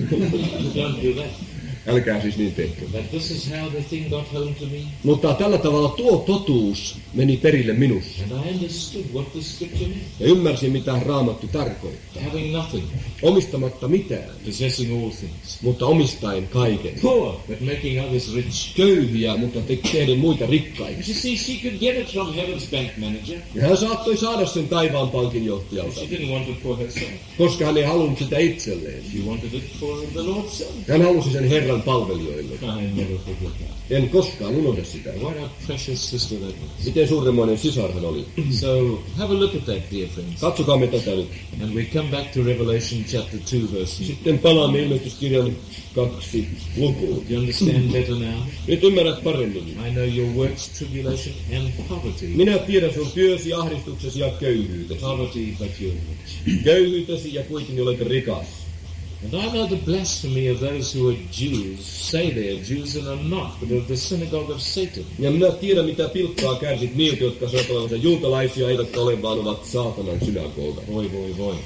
Speaker 3: Don't do that.
Speaker 1: Älkää siis niin tehkö.
Speaker 3: But this is how the thing got home to me.
Speaker 1: Mutta tällä tavalla tuo totuus meni perille minussa.
Speaker 3: And I understood what the scripture meant.
Speaker 1: Ja ymmärsin, mitä Raamattu tarkoittaa.
Speaker 3: Having nothing,
Speaker 1: Omistamatta mitään,
Speaker 3: possessing all things.
Speaker 1: mutta omistaen kaiken.
Speaker 3: Poor, but making others rich.
Speaker 1: Köyhiä, mutta te- tehden muita
Speaker 3: But
Speaker 1: rikkaiksi.
Speaker 3: you see, she could get it from heaven's bank manager.
Speaker 1: Ja hän saattoi saada sen taivaan pankin johtajalta,
Speaker 3: She didn't want it for herself.
Speaker 1: koska hän ei halunnut sitä itselleen.
Speaker 3: She wanted it for the Lord's son.
Speaker 1: Hän halusi sen Herran palvelijoille.
Speaker 3: I never forget that.
Speaker 1: En koskaan unohda sitä.
Speaker 3: What a precious sister that was.
Speaker 1: Miten suuremmoinen sisar hän oli.
Speaker 3: So, have a look at that, dear friends.
Speaker 1: Katsokaamme tätä nyt.
Speaker 3: And we come back to Revelation chapter two, verse two.
Speaker 1: Sitten palaamme ilmestyskirjan kaksi lukuun.
Speaker 3: You understand better now?
Speaker 1: Nyt ymmärrät paremmin.
Speaker 3: I know your works, tribulation, and poverty.
Speaker 1: Minä tiedän sun työsi, ahdistuksesi ja köyhyytesi.
Speaker 3: Poverty, but you're rich.
Speaker 1: Köyhyytesi ja kuitenkin olet rikas.
Speaker 3: And I know the blasphemy of those who are Jews, say they are Jews and are not, but of the synagogue of Satan.
Speaker 1: Ja minä tiedän, mitä pilkkaa kärsit niiltä, jotka sanovat olevansa juutalaisia, eivätkä ole, vaan ovat saatanan synagoga.
Speaker 3: Voi, voi, voi.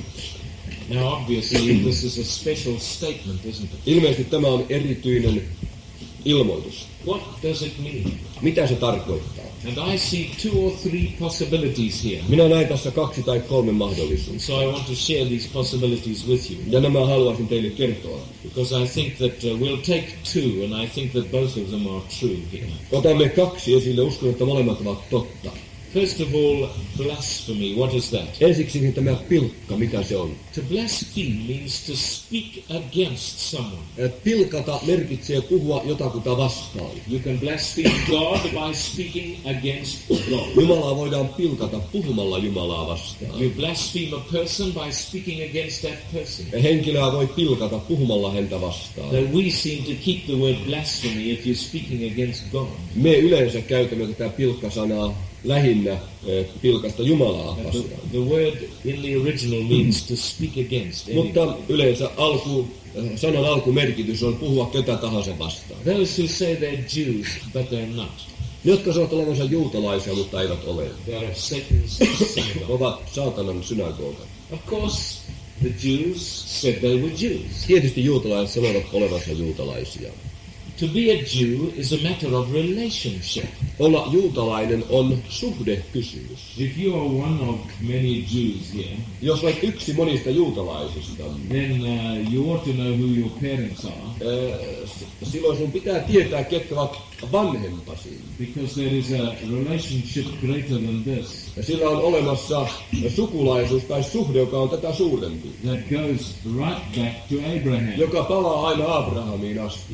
Speaker 3: Now, obviously, this is a special statement, isn't it?
Speaker 1: Ilmeisesti tämä on erityinen ilmoitus.
Speaker 3: What does it mean?
Speaker 1: Mitä se tarkoittaa?
Speaker 3: And I see two or three possibilities here.
Speaker 1: Minä näen tässä kaksi tai kolme mahdollisuutta.
Speaker 3: So I want to share these possibilities with you.
Speaker 1: Ja nämä haluaisin teille kertoa.
Speaker 3: Because I think that uh, we'll take two, and I think that both of them are true here.
Speaker 1: Otamme kaksi esille, uskon, että molemmat ovat totta.
Speaker 3: First of all, blasphemy. What is that?
Speaker 1: Ensiksi tämä pilkka, mitä se on?
Speaker 3: To blaspheme means to speak against someone.
Speaker 1: Pilkata merkitsee puhua jotakuta vastaan.
Speaker 3: You can blaspheme God by speaking against God.
Speaker 1: Jumalaa voidaan pilkata puhumalla Jumalaa vastaan.
Speaker 3: You blaspheme a person by speaking against that person.
Speaker 1: Henkilöä voi pilkata puhumalla häntä vastaan.
Speaker 3: Now we seem to keep the word blasphemy if you're speaking against God.
Speaker 1: Me yleensä käytämme tätä pilkkasanaa lähinnä eh, pilkasta Jumalaa
Speaker 3: The,
Speaker 1: vastaan.
Speaker 3: the word in the original means to speak against anyone.
Speaker 1: Mutta yleensä alku, eh, sanan alkumerkitys on puhua ketä tahansa vastaan.
Speaker 3: Those who say they're Jews, but they're not.
Speaker 1: Ne, jotka sanovat olevansa juutalaisia, mutta eivät ole,
Speaker 3: They are Satan's synagogue.
Speaker 1: ovat saatanan synagoga.
Speaker 3: Of course, the Jews said they were Jews.
Speaker 1: Tietysti juutalaiset sanovat olevansa juutalaisia.
Speaker 3: To be a Jew is a matter of relationship.
Speaker 1: Olla juutalainen on suhdekysymys.
Speaker 2: If you are one of many Jews here,
Speaker 1: Jos olet yksi monista juutalaisista,
Speaker 2: then uh, you ought to know who your parents are,
Speaker 1: eh, s- silloin sun pitää tietää, ketkä ovat vanhempasi.
Speaker 2: because there is a relationship greater than this
Speaker 1: Ja sillä on olemassa sukulaisuus tai suhde, joka on tätä suurempi,
Speaker 2: that goes right back to Abraham.
Speaker 1: joka palaa aina Abrahamiin asti.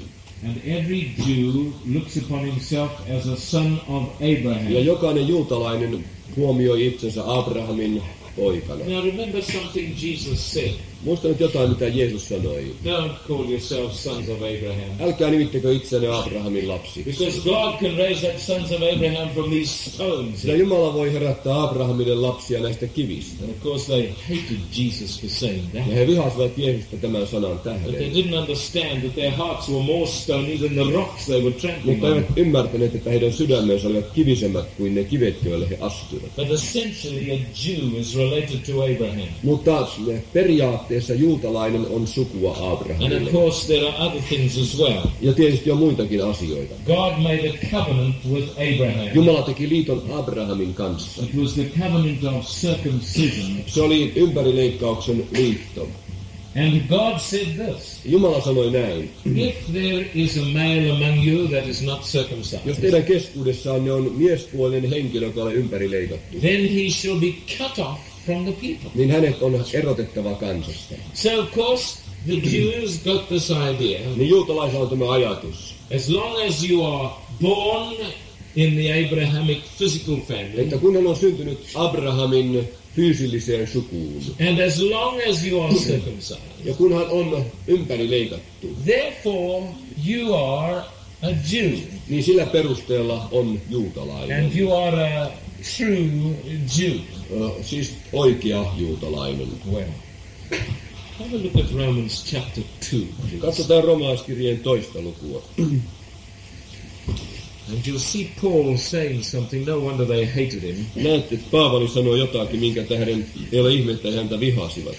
Speaker 3: And every Jew looks upon himself as a son of Abraham.
Speaker 1: Ja jokainen juutalainen huomioi itsensä Abrahamin poikana.
Speaker 3: Now remember something Jesus said.
Speaker 1: Muista nyt jotain, mitä Jeesus sanoi.
Speaker 3: Don't call yourselves sons of Abraham.
Speaker 1: Älkää nimittäkö itseänne Abrahamin lapsiksi.
Speaker 3: Because God can raise up sons of Abraham from these stones.
Speaker 1: Sillä Jumala voi herättää Abrahamille lapsia näistä kivistä.
Speaker 3: And of course they hated Jesus for saying that.
Speaker 1: Ja he vihasivat Jeesusta tämän sanan
Speaker 3: But they
Speaker 1: tähden.
Speaker 3: didn't understand that their hearts were more stony than the rocks they were trampling
Speaker 1: Mutta
Speaker 3: on.
Speaker 1: eivät ymmärtäneet, että heidän sydämensä olivat kivisemmät kuin ne kivet, joille he astuivat.
Speaker 3: But essentially a Jew is related to Abraham.
Speaker 1: Mutta periaatteessa juutalainen on sukua
Speaker 3: And of
Speaker 1: Abrahamille.
Speaker 3: course there are other things as well.
Speaker 1: Ja tietysti on muitakin asioita.
Speaker 3: God made a covenant with Abraham.
Speaker 1: Jumala teki liiton Abrahamin kanssa.
Speaker 3: It was the covenant of circumcision.
Speaker 1: Se oli ympärileikkauksen liitto.
Speaker 3: And God said this:
Speaker 1: Jumala sanoi näin.
Speaker 3: if there is a male among you that is not
Speaker 1: Jos
Speaker 3: circumcised,
Speaker 1: teidän keskuudessanne on miespuolinen henkilö, joka on ympärileikattu,
Speaker 3: then he shall be cut off from the people.
Speaker 1: niin hänet on erotettava kansasta.
Speaker 3: So of course the Jews got this idea.
Speaker 1: Niin juutalaisilla on tämä ajatus,
Speaker 3: As long as you are born in the Abrahamic physical family,
Speaker 1: että kun hän on syntynyt Abrahamin fyysilliseen sukuun,
Speaker 3: and as long as you are circumcised,
Speaker 1: ja kun hän on ympärileikattu,
Speaker 3: therefore you are a Jew,
Speaker 1: niin sillä perusteella on
Speaker 3: and
Speaker 1: juutalainen.
Speaker 3: you are a true Jew.
Speaker 1: Ö, Siis oikea juutalainen.
Speaker 3: Well, have a look at Romans chapter two, please.
Speaker 1: Katsotaan Roomaalaiskirjeen toista lukua.
Speaker 3: And you'll see Paul saying something. No wonder they hated him.
Speaker 1: Näette, että Paavali sanoo jotakin, minkä tähden ei ole ihme, että he häntä vihasivat.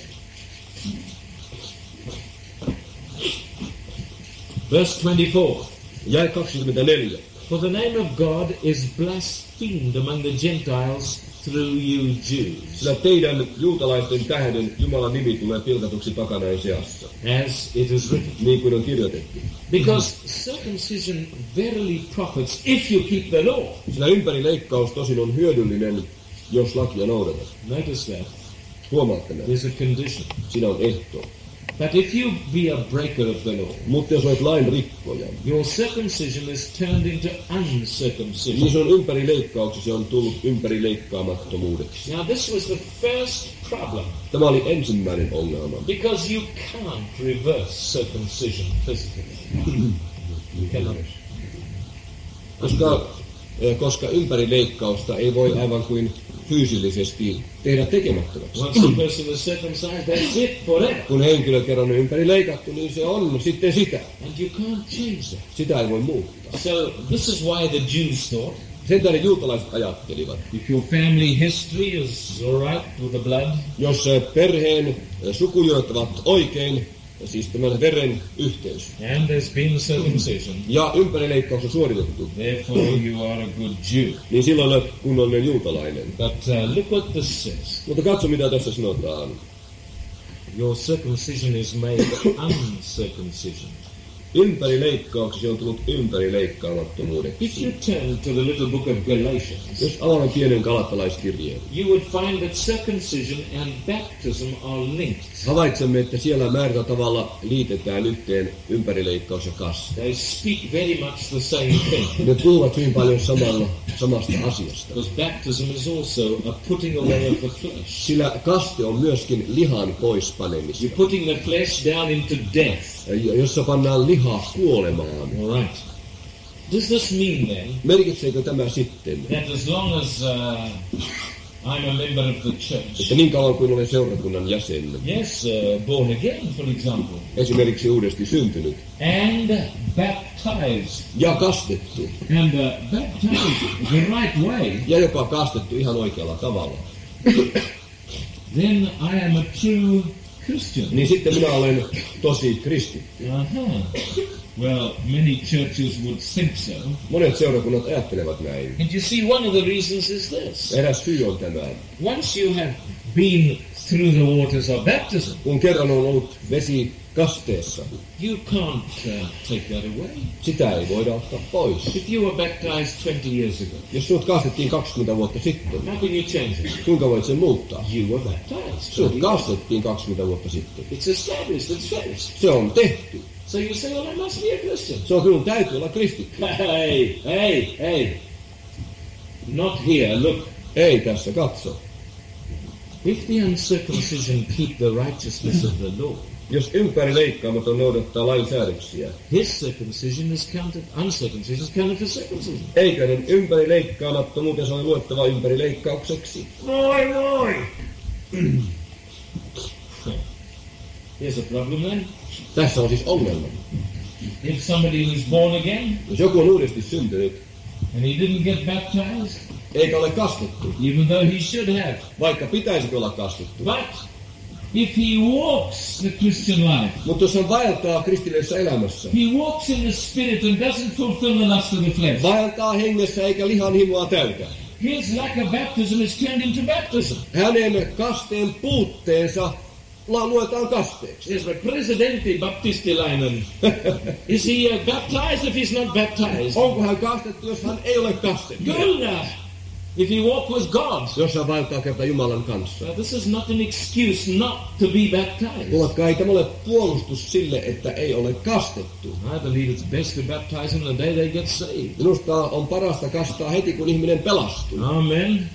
Speaker 3: Verse twenty-four.
Speaker 1: Jae kaksikymmentäneljä.
Speaker 3: For the name of God is blasphemed among the Gentiles through you Jews,
Speaker 1: Sillä teidän juutalaisten tähden Jumalan nimi tulee pilkatuksi pakanain seassa,
Speaker 3: as it is written.
Speaker 1: niin kuin on kirjoitettu.
Speaker 3: Because circumcision verily profits if you keep the law.
Speaker 1: Sillä ympärileikkaus tosin on hyödyllinen, jos lakia noudatat.
Speaker 3: Notice that.
Speaker 1: Huomaatte näin.
Speaker 3: There's a condition.
Speaker 1: Siinä on ehto.
Speaker 3: But if you be a breaker of the law,
Speaker 1: Mutta jos olet lain rikkoja,
Speaker 3: your circumcision is turned into uncircumcision.
Speaker 1: niin se on ympärileikkauksessa, se on tullut ympärileikkaamattomuudeksi.
Speaker 3: Now this was the first problem,
Speaker 1: Tämä oli ensimmäinen ongelma.
Speaker 3: because you can't reverse circumcision physically. You cannot.
Speaker 1: Koska, eh, koska ympärileikkausta ei voi aivan kuin fyysillisesti tehdä tekemättömäksi.
Speaker 3: Once a person is circumcised, that's it forever.
Speaker 1: Kun henkilö kerran on ympärileikattu, niin se on sitten sitä.
Speaker 3: And you can't change that.
Speaker 1: Sitä ei voi muuttaa.
Speaker 3: So this is why the Jews thought,
Speaker 1: Sen tähden juutalaiset ajattelivat,
Speaker 3: if your family history is all right with the blood,
Speaker 1: jos eh, perheen eh, sukujat ovat oikein, siis tämän veren yhteys,
Speaker 3: and there's been circumcision,
Speaker 1: ja ympärileikkaus on suoritettu,
Speaker 3: therefore you are a good Jew.
Speaker 1: niin silloin olet kunnollinen juutalainen.
Speaker 3: But uh, look what this says.
Speaker 1: Mutta katso, mitä tässä sanotaan.
Speaker 3: Your circumcision is made uncircumcision.
Speaker 1: Ympärileikkauksesi on tullut ympärileikkaamattomuudeksi.
Speaker 3: If you turn to the little book of Galatians,
Speaker 1: Jos avaamme pienen galattalaiskirjeen,
Speaker 3: you would find that circumcision and baptism are linked.
Speaker 1: havaitsemme, että siellä määrätä tavalla liitetään yhteen ympärileikkaus ja kaste.
Speaker 3: They speak very much the same thing.
Speaker 1: Ne puhuvat hyvin paljon samalla, samasta asiasta.
Speaker 3: Because baptism is also a putting away of the flesh.
Speaker 1: Sillä kaste on myöskin lihan poispanemista,
Speaker 3: You're putting the flesh down into death.
Speaker 1: jossa pannaan lihaa kuolemaan.
Speaker 3: All right. Does this mean then
Speaker 1: Merkitseekö tämä sitten,
Speaker 3: that as long as uh, I'm a member of the church,
Speaker 1: että niin kauan kuin olen seurakunnan jäsen,
Speaker 3: yes, uh, born again, for example,
Speaker 1: esimerkiksi uudesti syntynyt,
Speaker 3: and baptized,
Speaker 1: ja kastettu,
Speaker 3: and uh, baptized the right way,
Speaker 1: ja jopa kastettu ihan oikealla tavalla,
Speaker 3: then I am a true Christian.
Speaker 1: niin sitten minä olen tosi kristitty.
Speaker 3: Uh-huh. Well, many churches would think so.
Speaker 1: Monet seurakunnat ajattelevat näin.
Speaker 3: And you see, one of the reasons is this.
Speaker 1: Eräs syy on tämä.
Speaker 3: Once you have been through the waters of baptism,
Speaker 1: Kun kerran on ollut vesi kasteessa,
Speaker 3: you can't uh, take that away.
Speaker 1: sitä ei voida ottaa pois.
Speaker 3: If you were baptized twenty years ago,
Speaker 1: Jos sinut kastettiin kaksikymmentä vuotta sitten,
Speaker 3: how can you change it?
Speaker 1: kuinka voit sen muuttaa?
Speaker 3: You were baptized.
Speaker 1: Sinut kastettiin kaksikymmentä vuotta sitten.
Speaker 3: It's established, it's finished.
Speaker 1: Se on tehty.
Speaker 3: So you say, well, I must be a Christian.
Speaker 1: Se on kyllä täytyy olla kristitty.
Speaker 3: Hey, hey, hey. Not here, look.
Speaker 1: Ei tässä, katso.
Speaker 3: If the uncircumcision keep the righteousness of the law,
Speaker 1: Jos ympärileikkaamaton noudattaa lain säädöksiä,
Speaker 3: his circumcision is counted, uncircumcision is counted for circumcision.
Speaker 1: eikä niin ympärileikkaamattomuuteen se on luettava ympärileikkaukseksi.
Speaker 3: Moi, moi! Here's a problem then.
Speaker 1: Tässä on siis ongelma.
Speaker 3: If somebody was born again,
Speaker 1: Jos joku on uudesti syntynyt,
Speaker 3: and he didn't get baptized,
Speaker 1: eikä ole kastettu,
Speaker 3: even though he should have,
Speaker 1: vaikka pitäisikö olla kastettu.
Speaker 3: but if he walks the Christian life,
Speaker 1: Mutta jos hän vaeltaa kristillisessä elämässä,
Speaker 3: he walks in the Spirit and doesn't fulfill the lust of the flesh,
Speaker 1: vaeltaa hengessä eikä lihan himoa täytä,
Speaker 3: his lack of baptism is turned into baptism.
Speaker 1: hänen kasteen puutteensa la- luetaan kasteeksi.
Speaker 3: Yes, but presidentti baptistilainen. Is he uh, baptized if he's not baptized?
Speaker 1: Onko hän kastettu, jos hän ei ole kastettu?
Speaker 3: Kyllä. If he walk with God.
Speaker 1: Jos hän vaeltaa kerta Jumalan kanssa.
Speaker 3: Now, this is not an excuse not to be baptized.
Speaker 1: Kuulatkaa, ei tämä ole puolustus sille, että ei ole kastettu.
Speaker 3: I believe it's best to baptize them the day they get saved.
Speaker 1: Minusta on parasta kastaa heti, kun ihminen pelastuu.
Speaker 3: Amen.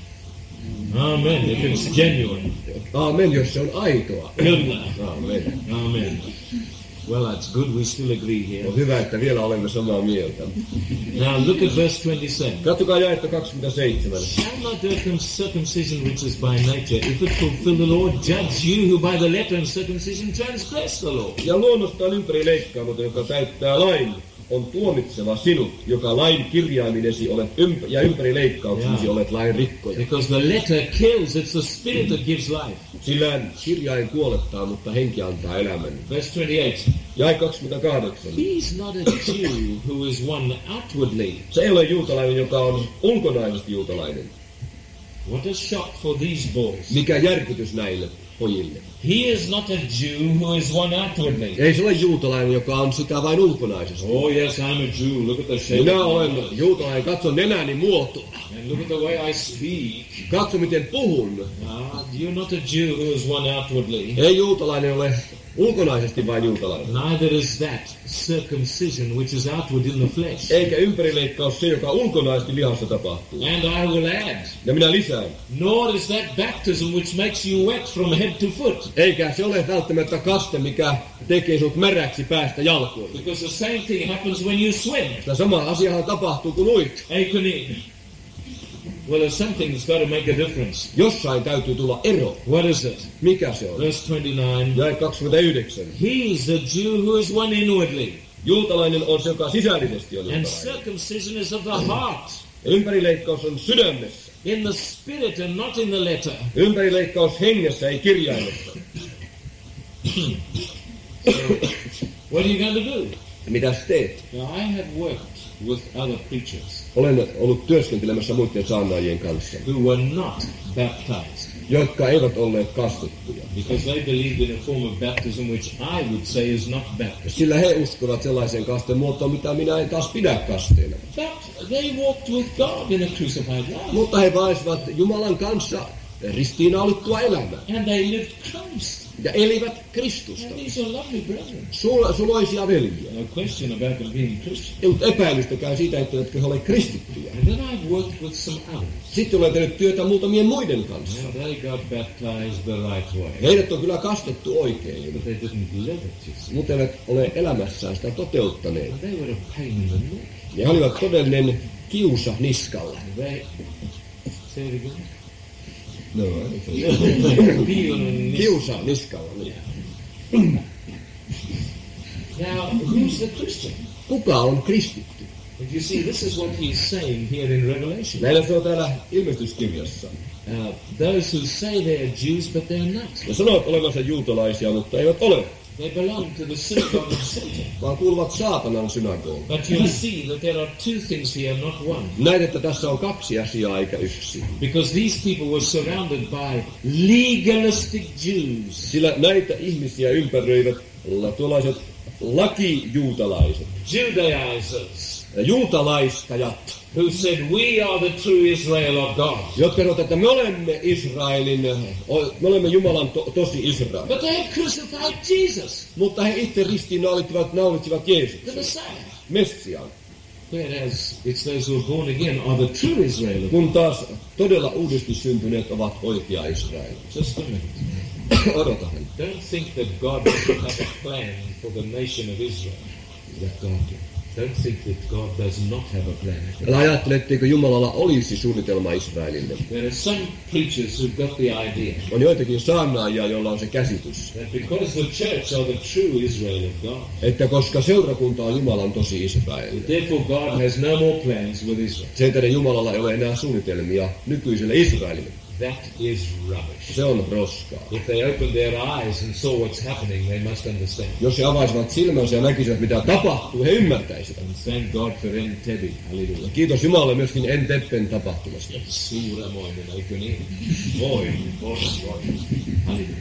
Speaker 3: Amen. If it's genuine.
Speaker 1: Aamen, jos se on aitoa.
Speaker 3: Kyllä.
Speaker 1: Aamen.
Speaker 3: Amen. Well, that's good. We still agree here.
Speaker 1: On hyvä, että vielä olemme samaa mieltä.
Speaker 3: Now look at verse twenty-seven.
Speaker 1: Katsokaa jaetta kaksikymmentäseitsemän.
Speaker 3: Shall not the circumcision which is by nature, if it fulfill the law, judge you who by the letter and circumcision transgress the law?
Speaker 1: Ja luonnostaan ympäri leikkaamaton, joka täyttää lain, on tuomitseva sinut, joka lain kirjaiminesi olet ymp- ja ympäri leikkauksesi
Speaker 3: Jaa.
Speaker 1: olet lain rikkoja.
Speaker 3: Because the letter kills, it's the spirit that gives life.
Speaker 1: Sillä kirjain kuolettaa, mutta henki antaa elämän.
Speaker 3: Verse twenty-eight.
Speaker 1: Jae kaksikymmentäkahdeksan.
Speaker 3: He's not a Jew who is one outwardly.
Speaker 1: Se ei ole juutalainen, joka on ulkonaisesti juutalainen.
Speaker 3: What a shock for these boys.
Speaker 1: Mikä järkytys näille pojille.
Speaker 3: He is not a Jew who is one outwardly.
Speaker 1: Ei se ole juutalainen, joka on sitä vain ulkonaisesti.
Speaker 3: Oh yes, I'm a Jew. Look at the shape.
Speaker 1: Minä
Speaker 3: of
Speaker 1: olen
Speaker 3: my nose.
Speaker 1: juutalainen, katso nenäni muotoa.
Speaker 3: And look at the way I speak.
Speaker 1: Katso miten puhun.
Speaker 3: Ah, you're not a Jew who is one outwardly.
Speaker 1: Ei juutalainen ole ulkonaisesti vain juutalainen.
Speaker 3: Neither is that circumcision which is outward in the flesh.
Speaker 1: Eikä ympärileikkaus se, joka ulkonaisesti lihassa tapahtuu.
Speaker 3: And I will add,
Speaker 1: Ja minä lisään.
Speaker 3: nor is that baptism which makes you wet from head to foot.
Speaker 1: Eikä se ole välttämättä kaste, mikä tekee sinut märäksi päästä jalkoihin.
Speaker 3: Because the same thing happens when you swim.
Speaker 1: Tämä sama asiahan tapahtuu, kun uit.
Speaker 3: Eikö niin? Well, there's something that's got to make a difference.
Speaker 1: Jossain täytyy tulla ero.
Speaker 3: What is it?
Speaker 1: Mikä se on?
Speaker 3: Verse twenty-nine.
Speaker 1: Jae kaksikymmentäyhdeksän.
Speaker 3: He is a Jew who is one inwardly.
Speaker 1: Juutalainen on se, joka sisällisesti on
Speaker 3: And
Speaker 1: juutalainen.
Speaker 3: circumcision is of the heart.
Speaker 1: Ja ympärileikkaus on sydämessä.
Speaker 3: In the spirit and not in the letter.
Speaker 1: Ympärileikkaus hengessä, ei kirjaimessa.
Speaker 3: What are you going to do?
Speaker 1: Mitäs teet?
Speaker 3: Now, I have worked with other preachers
Speaker 1: Olen ollut työskentelemässä muiden saarnaajien kanssa,
Speaker 3: who were not baptized
Speaker 1: jotka eivät olleet kastettuja.
Speaker 3: because they believed in a form of baptism which I would say is not baptism.
Speaker 1: Sillä he uskovat sellaisen kasteen muotoon, mitä minä en taas pidä kasteena.
Speaker 3: But they walked with God in a crucified life.
Speaker 1: Mutta he vaelsivat Jumalan kanssa ristiinnaulittua elämää
Speaker 3: And they lived Christ.
Speaker 1: ja elivät Kristusta.
Speaker 3: And these are lovely brethren.
Speaker 1: Sul, suloisia veljiä.
Speaker 3: No question about them being Christian.
Speaker 1: Ei ollut epäilystäkään siitä, että he ole kristittyjä.
Speaker 3: And then I've worked with some others.
Speaker 1: Sitten olen tehnyt työtä muutamien muiden kanssa.
Speaker 3: Now they got baptized the right way.
Speaker 1: Heidät on kyllä kastettu oikein,
Speaker 3: But they didn't live it, you see.
Speaker 1: mutta eivät ole elämässään sitä toteuttaneet.
Speaker 3: And they were a pain in the neck.
Speaker 1: Ja he olivat todellinen kiusa niskalla.
Speaker 3: They... Say it again.
Speaker 1: No,
Speaker 3: Piilonen nis-
Speaker 1: kiusa niskalla. Niin.
Speaker 3: Now, who's the Christian?
Speaker 1: Kuka on kristitty?
Speaker 3: And you see, this is what he's saying here in Revelation.
Speaker 1: Näillä se on täällä ilmestyskirjassa.
Speaker 3: Uh, those who say they're Jews, but they're not.
Speaker 1: Ja sanovat olevansa juutalaisia, mutta eivät ole,
Speaker 3: They belong to the synagogue of Satan.
Speaker 1: vaan kuuluvat saatanan synagogiin.
Speaker 3: But you'll see that there are two things here, not one.
Speaker 1: Näet, että tässä on kaksi asiaa eikä yksi.
Speaker 3: Because these people were surrounded by legalistic Jews.
Speaker 1: Sillä näitä ihmisiä ympäröivät la- tuollaiset lakijuutalaiset.
Speaker 3: Judaizers.
Speaker 4: juutalaistajat,
Speaker 3: who said, we are the true Israel of God.
Speaker 4: jotka sanovat, että me olemme Israelin, me olemme Jumalan to, tosi Israel.
Speaker 3: But they had crucified Jesus,
Speaker 4: Mutta he itse ristiin naulittivat, naulitsivat
Speaker 3: the
Speaker 4: Jeesuksen,
Speaker 3: Messiah.
Speaker 4: Messiaan.
Speaker 3: Whereas it's those who are born again are the true Israel of God.
Speaker 4: Kun taas todella uudesti syntyneet ovat oikea Israel.
Speaker 3: Just a minute.
Speaker 4: Odota hän.
Speaker 3: Don't think that God doesn't have a plan for the nation of Israel. That God did. Don't think that God does not have a plan.
Speaker 4: Älä ajattele, etteikö Jumalalla olisi suunnitelma Israelille.
Speaker 3: There are some preachers who've got the idea
Speaker 4: On joitakin saarnaajia, joilla on se käsitys,
Speaker 3: that because the church are the true Israel of God,
Speaker 4: että koska seurakunta on Jumalan tosi Israel,
Speaker 3: therefore God has no more plans with Israel.
Speaker 4: sen tähden Jumalalla ei ole enää suunnitelmia nykyiselle Israelille.
Speaker 3: That is rubbish.
Speaker 4: Se on roskaa.
Speaker 3: If they opened their eyes and saw what's happening, they must understand.
Speaker 4: Jos he avaisivat silmänsä ja näkisivät, mitä tapahtuu, he ymmärtäisivät.
Speaker 3: And thank God for Entebbe. Hallelujah.
Speaker 4: Kiitos Jumalalle myöskin Enteppen tapahtumasta.
Speaker 3: Suuramoinen, eikö niin? Voi, voi, voi. Hallelujah.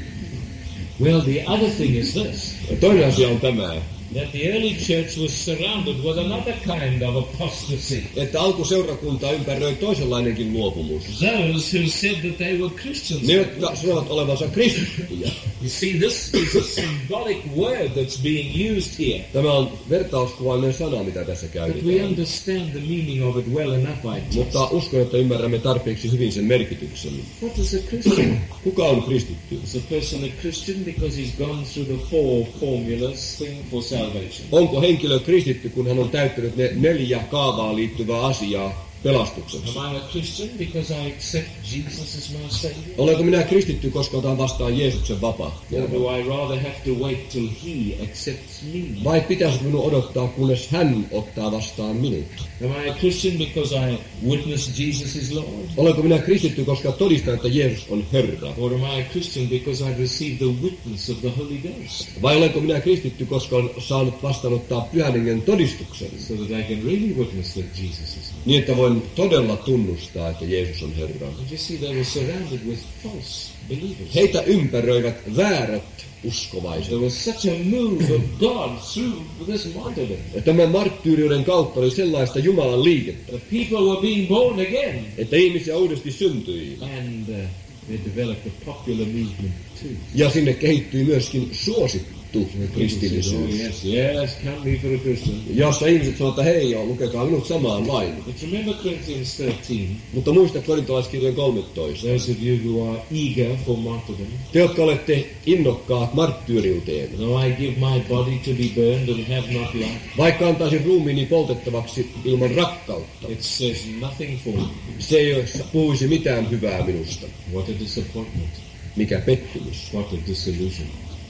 Speaker 3: Well, the other thing is this,
Speaker 4: Toinen asia on tämä,
Speaker 3: that the early church was surrounded with another kind of apostasy.
Speaker 4: että alkuseurakuntaa ympäröi toisenlainenkin luopumus.
Speaker 3: Those who said that they were Christians.
Speaker 4: Ne, jotka sanovat olevansa kristittyjä.
Speaker 3: You see, this is a symbolic word that's being used here.
Speaker 4: Tämä on vertauskuvallinen sana, mitä tässä
Speaker 3: But we
Speaker 4: käytetään.
Speaker 3: understand the meaning of it well enough, I trust.
Speaker 4: Mutta uskon, että ymmärrämme tarpeeksi hyvin sen merkityksen.
Speaker 3: What is a Christian?
Speaker 4: Kuka on kristitty?
Speaker 3: Is a person a Christian because he's gone through the four formulas thing for salvation?
Speaker 4: Onko henkilö kristitty, kun hän on täyttänyt ne neljä kaavaan liittyvää asiaa pelastukseksi?
Speaker 3: Am I a Christian because I accept Jesus as my Savior?
Speaker 4: Olenko minä kristitty, koska otan vastaan Jeesuksen vapaa?
Speaker 3: Or do I rather have to wait till He accepts me?
Speaker 4: Vai pitäisikö minun odottaa, kunnes hän ottaa vastaan minut?
Speaker 3: Am I a Christian because I witness Jesus is Lord?
Speaker 4: Olenko minä kristitty, koska todistan, että Jeesus on Herra?
Speaker 3: Or am I a Christian because I've received the witness of the Holy Ghost?
Speaker 4: Vai olenko minä kristitty, koska olen saanut vastaanottaa Pyhän Hengen todistuksen?
Speaker 3: So that I can really witness that Jesus is Lord.
Speaker 4: Niin, että voin todella tunnustaa, että Jeesus on Herra.
Speaker 3: And you see, they were surrounded with false believers.
Speaker 4: Heitä ympäröivät väärät uskovaiset.
Speaker 3: There was such a move of God through this martyrdom.
Speaker 4: Ja tämän marttyyriuden kautta oli sellaista Jumalan liikettä,
Speaker 3: The people were being born again.
Speaker 4: että ihmisiä uudesti syntyi.
Speaker 3: And uh, they developed a popular movement too.
Speaker 4: Ja sinne kehittyi myöskin suosittu kristillisyys,
Speaker 3: Oh, yes, yes, come me for a Christian.
Speaker 4: jossa ihmiset sanoivat, että hei joo, lukekaa minut samaan vain.
Speaker 3: But remember Corinthians thirteen,
Speaker 4: Mutta muista korintolaiskirjan kolmetoista.
Speaker 3: those of you who are eager for martyrdom.
Speaker 4: Te, jotka olette innokkaat marttyyriuteen,
Speaker 3: Though I give my body to be burned and have not love,
Speaker 4: vaikka antaisin ruumiini poltettavaksi ilman rakkautta,
Speaker 3: it says nothing for me.
Speaker 4: se ei puhuisi mitään hyvää minusta.
Speaker 3: What a disappointment.
Speaker 4: Mikä pettymys.
Speaker 3: What a disillusion.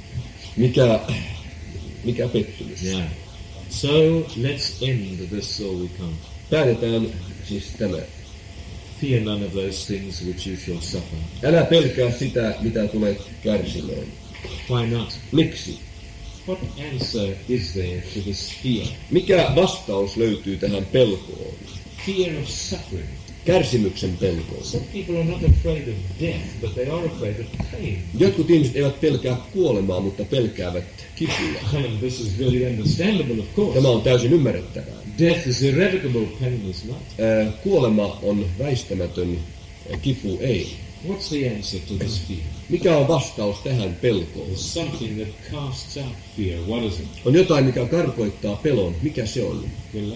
Speaker 4: Mikä, mikä pettymys.
Speaker 3: Yeah. So let's end this so we come.
Speaker 4: Päätetään siis tämä.
Speaker 3: Fear none of those things which you shall suffer.
Speaker 4: Älä pelkää sitä, mitä tulet kärsimään.
Speaker 3: Why not?
Speaker 4: Miksi?
Speaker 3: What answer is there to this fear?
Speaker 4: Mikä vastaus löytyy tähän pelkoon?
Speaker 3: Fear of suffering.
Speaker 4: Kärsimyksen pelkoon.
Speaker 3: Some people are not afraid of death, but they are afraid of pain.
Speaker 4: Jotkut ihmiset eivät pelkää kuolemaa, mutta pelkäävät kipuja.
Speaker 3: And this is really understandable, of course.
Speaker 4: Tämä on täysin ymmärrettävää.
Speaker 3: Death is irrevocable, pain is not.
Speaker 4: Ää, Kuolema on väistämätön, kipu ei.
Speaker 3: What's the answer to this fear?
Speaker 4: Mikä on vastaus tähän pelkoon?
Speaker 3: There's something that casts out fear. What is it?
Speaker 4: On jotain, mikä karkoittaa pelon. Mikä se on?
Speaker 3: Will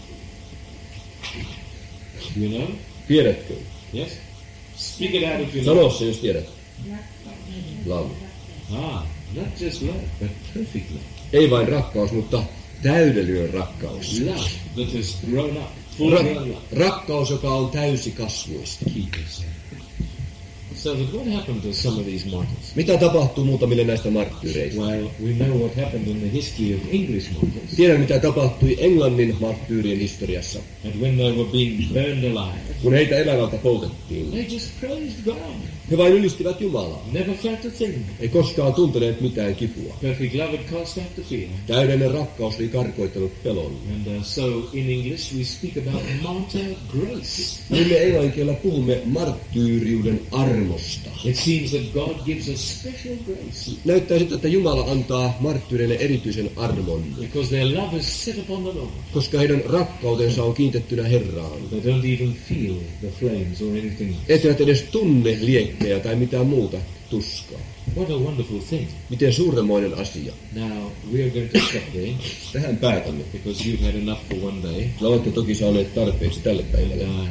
Speaker 3: you know?
Speaker 4: Tiedätkö?
Speaker 3: Yes? Speak it out if you know.
Speaker 4: Sano se, jos tiedät. Laulu.
Speaker 3: Ah, not just love, but perfect love.
Speaker 4: Ei vain rakkaus, mutta täydellinen rakkaus.
Speaker 3: Love that has grown up, full grown
Speaker 4: Ra-
Speaker 3: up.
Speaker 4: rakkaus, joka on täysikasvuista.
Speaker 3: Keep it. So that what happened to some of these martyrs?
Speaker 4: Mitä tapahtuu muutamille näistä marttyyreistä?
Speaker 3: Well, we know what happened in the history of English martyrs.
Speaker 4: Tiedän, mitä tapahtui Englannin marttyyrien historiassa.
Speaker 3: And when they were being burned alive,
Speaker 4: kun heitä elävältä poltettiin.
Speaker 3: They just praised God.
Speaker 4: He vain ylistivät Jumalaa.
Speaker 3: Never felt a thing.
Speaker 4: Ei koskaan tunteneet mitään kipua.
Speaker 3: Perfect love had cast out the fear.
Speaker 4: Täydellinen rakkaus oli karkoittanut pelon.
Speaker 3: And uh, so in English we speak about martyr grace.
Speaker 4: Niin me englanninkielellä puhumme marttyyriuden armosta.
Speaker 3: It seems that God gives a special grace
Speaker 4: Näyttää siltä, että Jumala antaa marttyyreille erityisen armon,
Speaker 3: because their love is set upon the Lord.
Speaker 4: koska heidän rakkautensa on kiintettynä Herraan.
Speaker 3: They don't even feel the flames or anything.
Speaker 4: Etteivät edes tunne liekkejä tai mitään muuta tuskaa.
Speaker 3: What a wonderful thing.
Speaker 4: Miten suuremmoinen asia.
Speaker 3: Now we are going to stop there
Speaker 4: Tähän päätämme.
Speaker 3: because you've had enough for one day.
Speaker 4: Olette toki saaneet tarpeeksi tälle päivälle.
Speaker 3: Uh,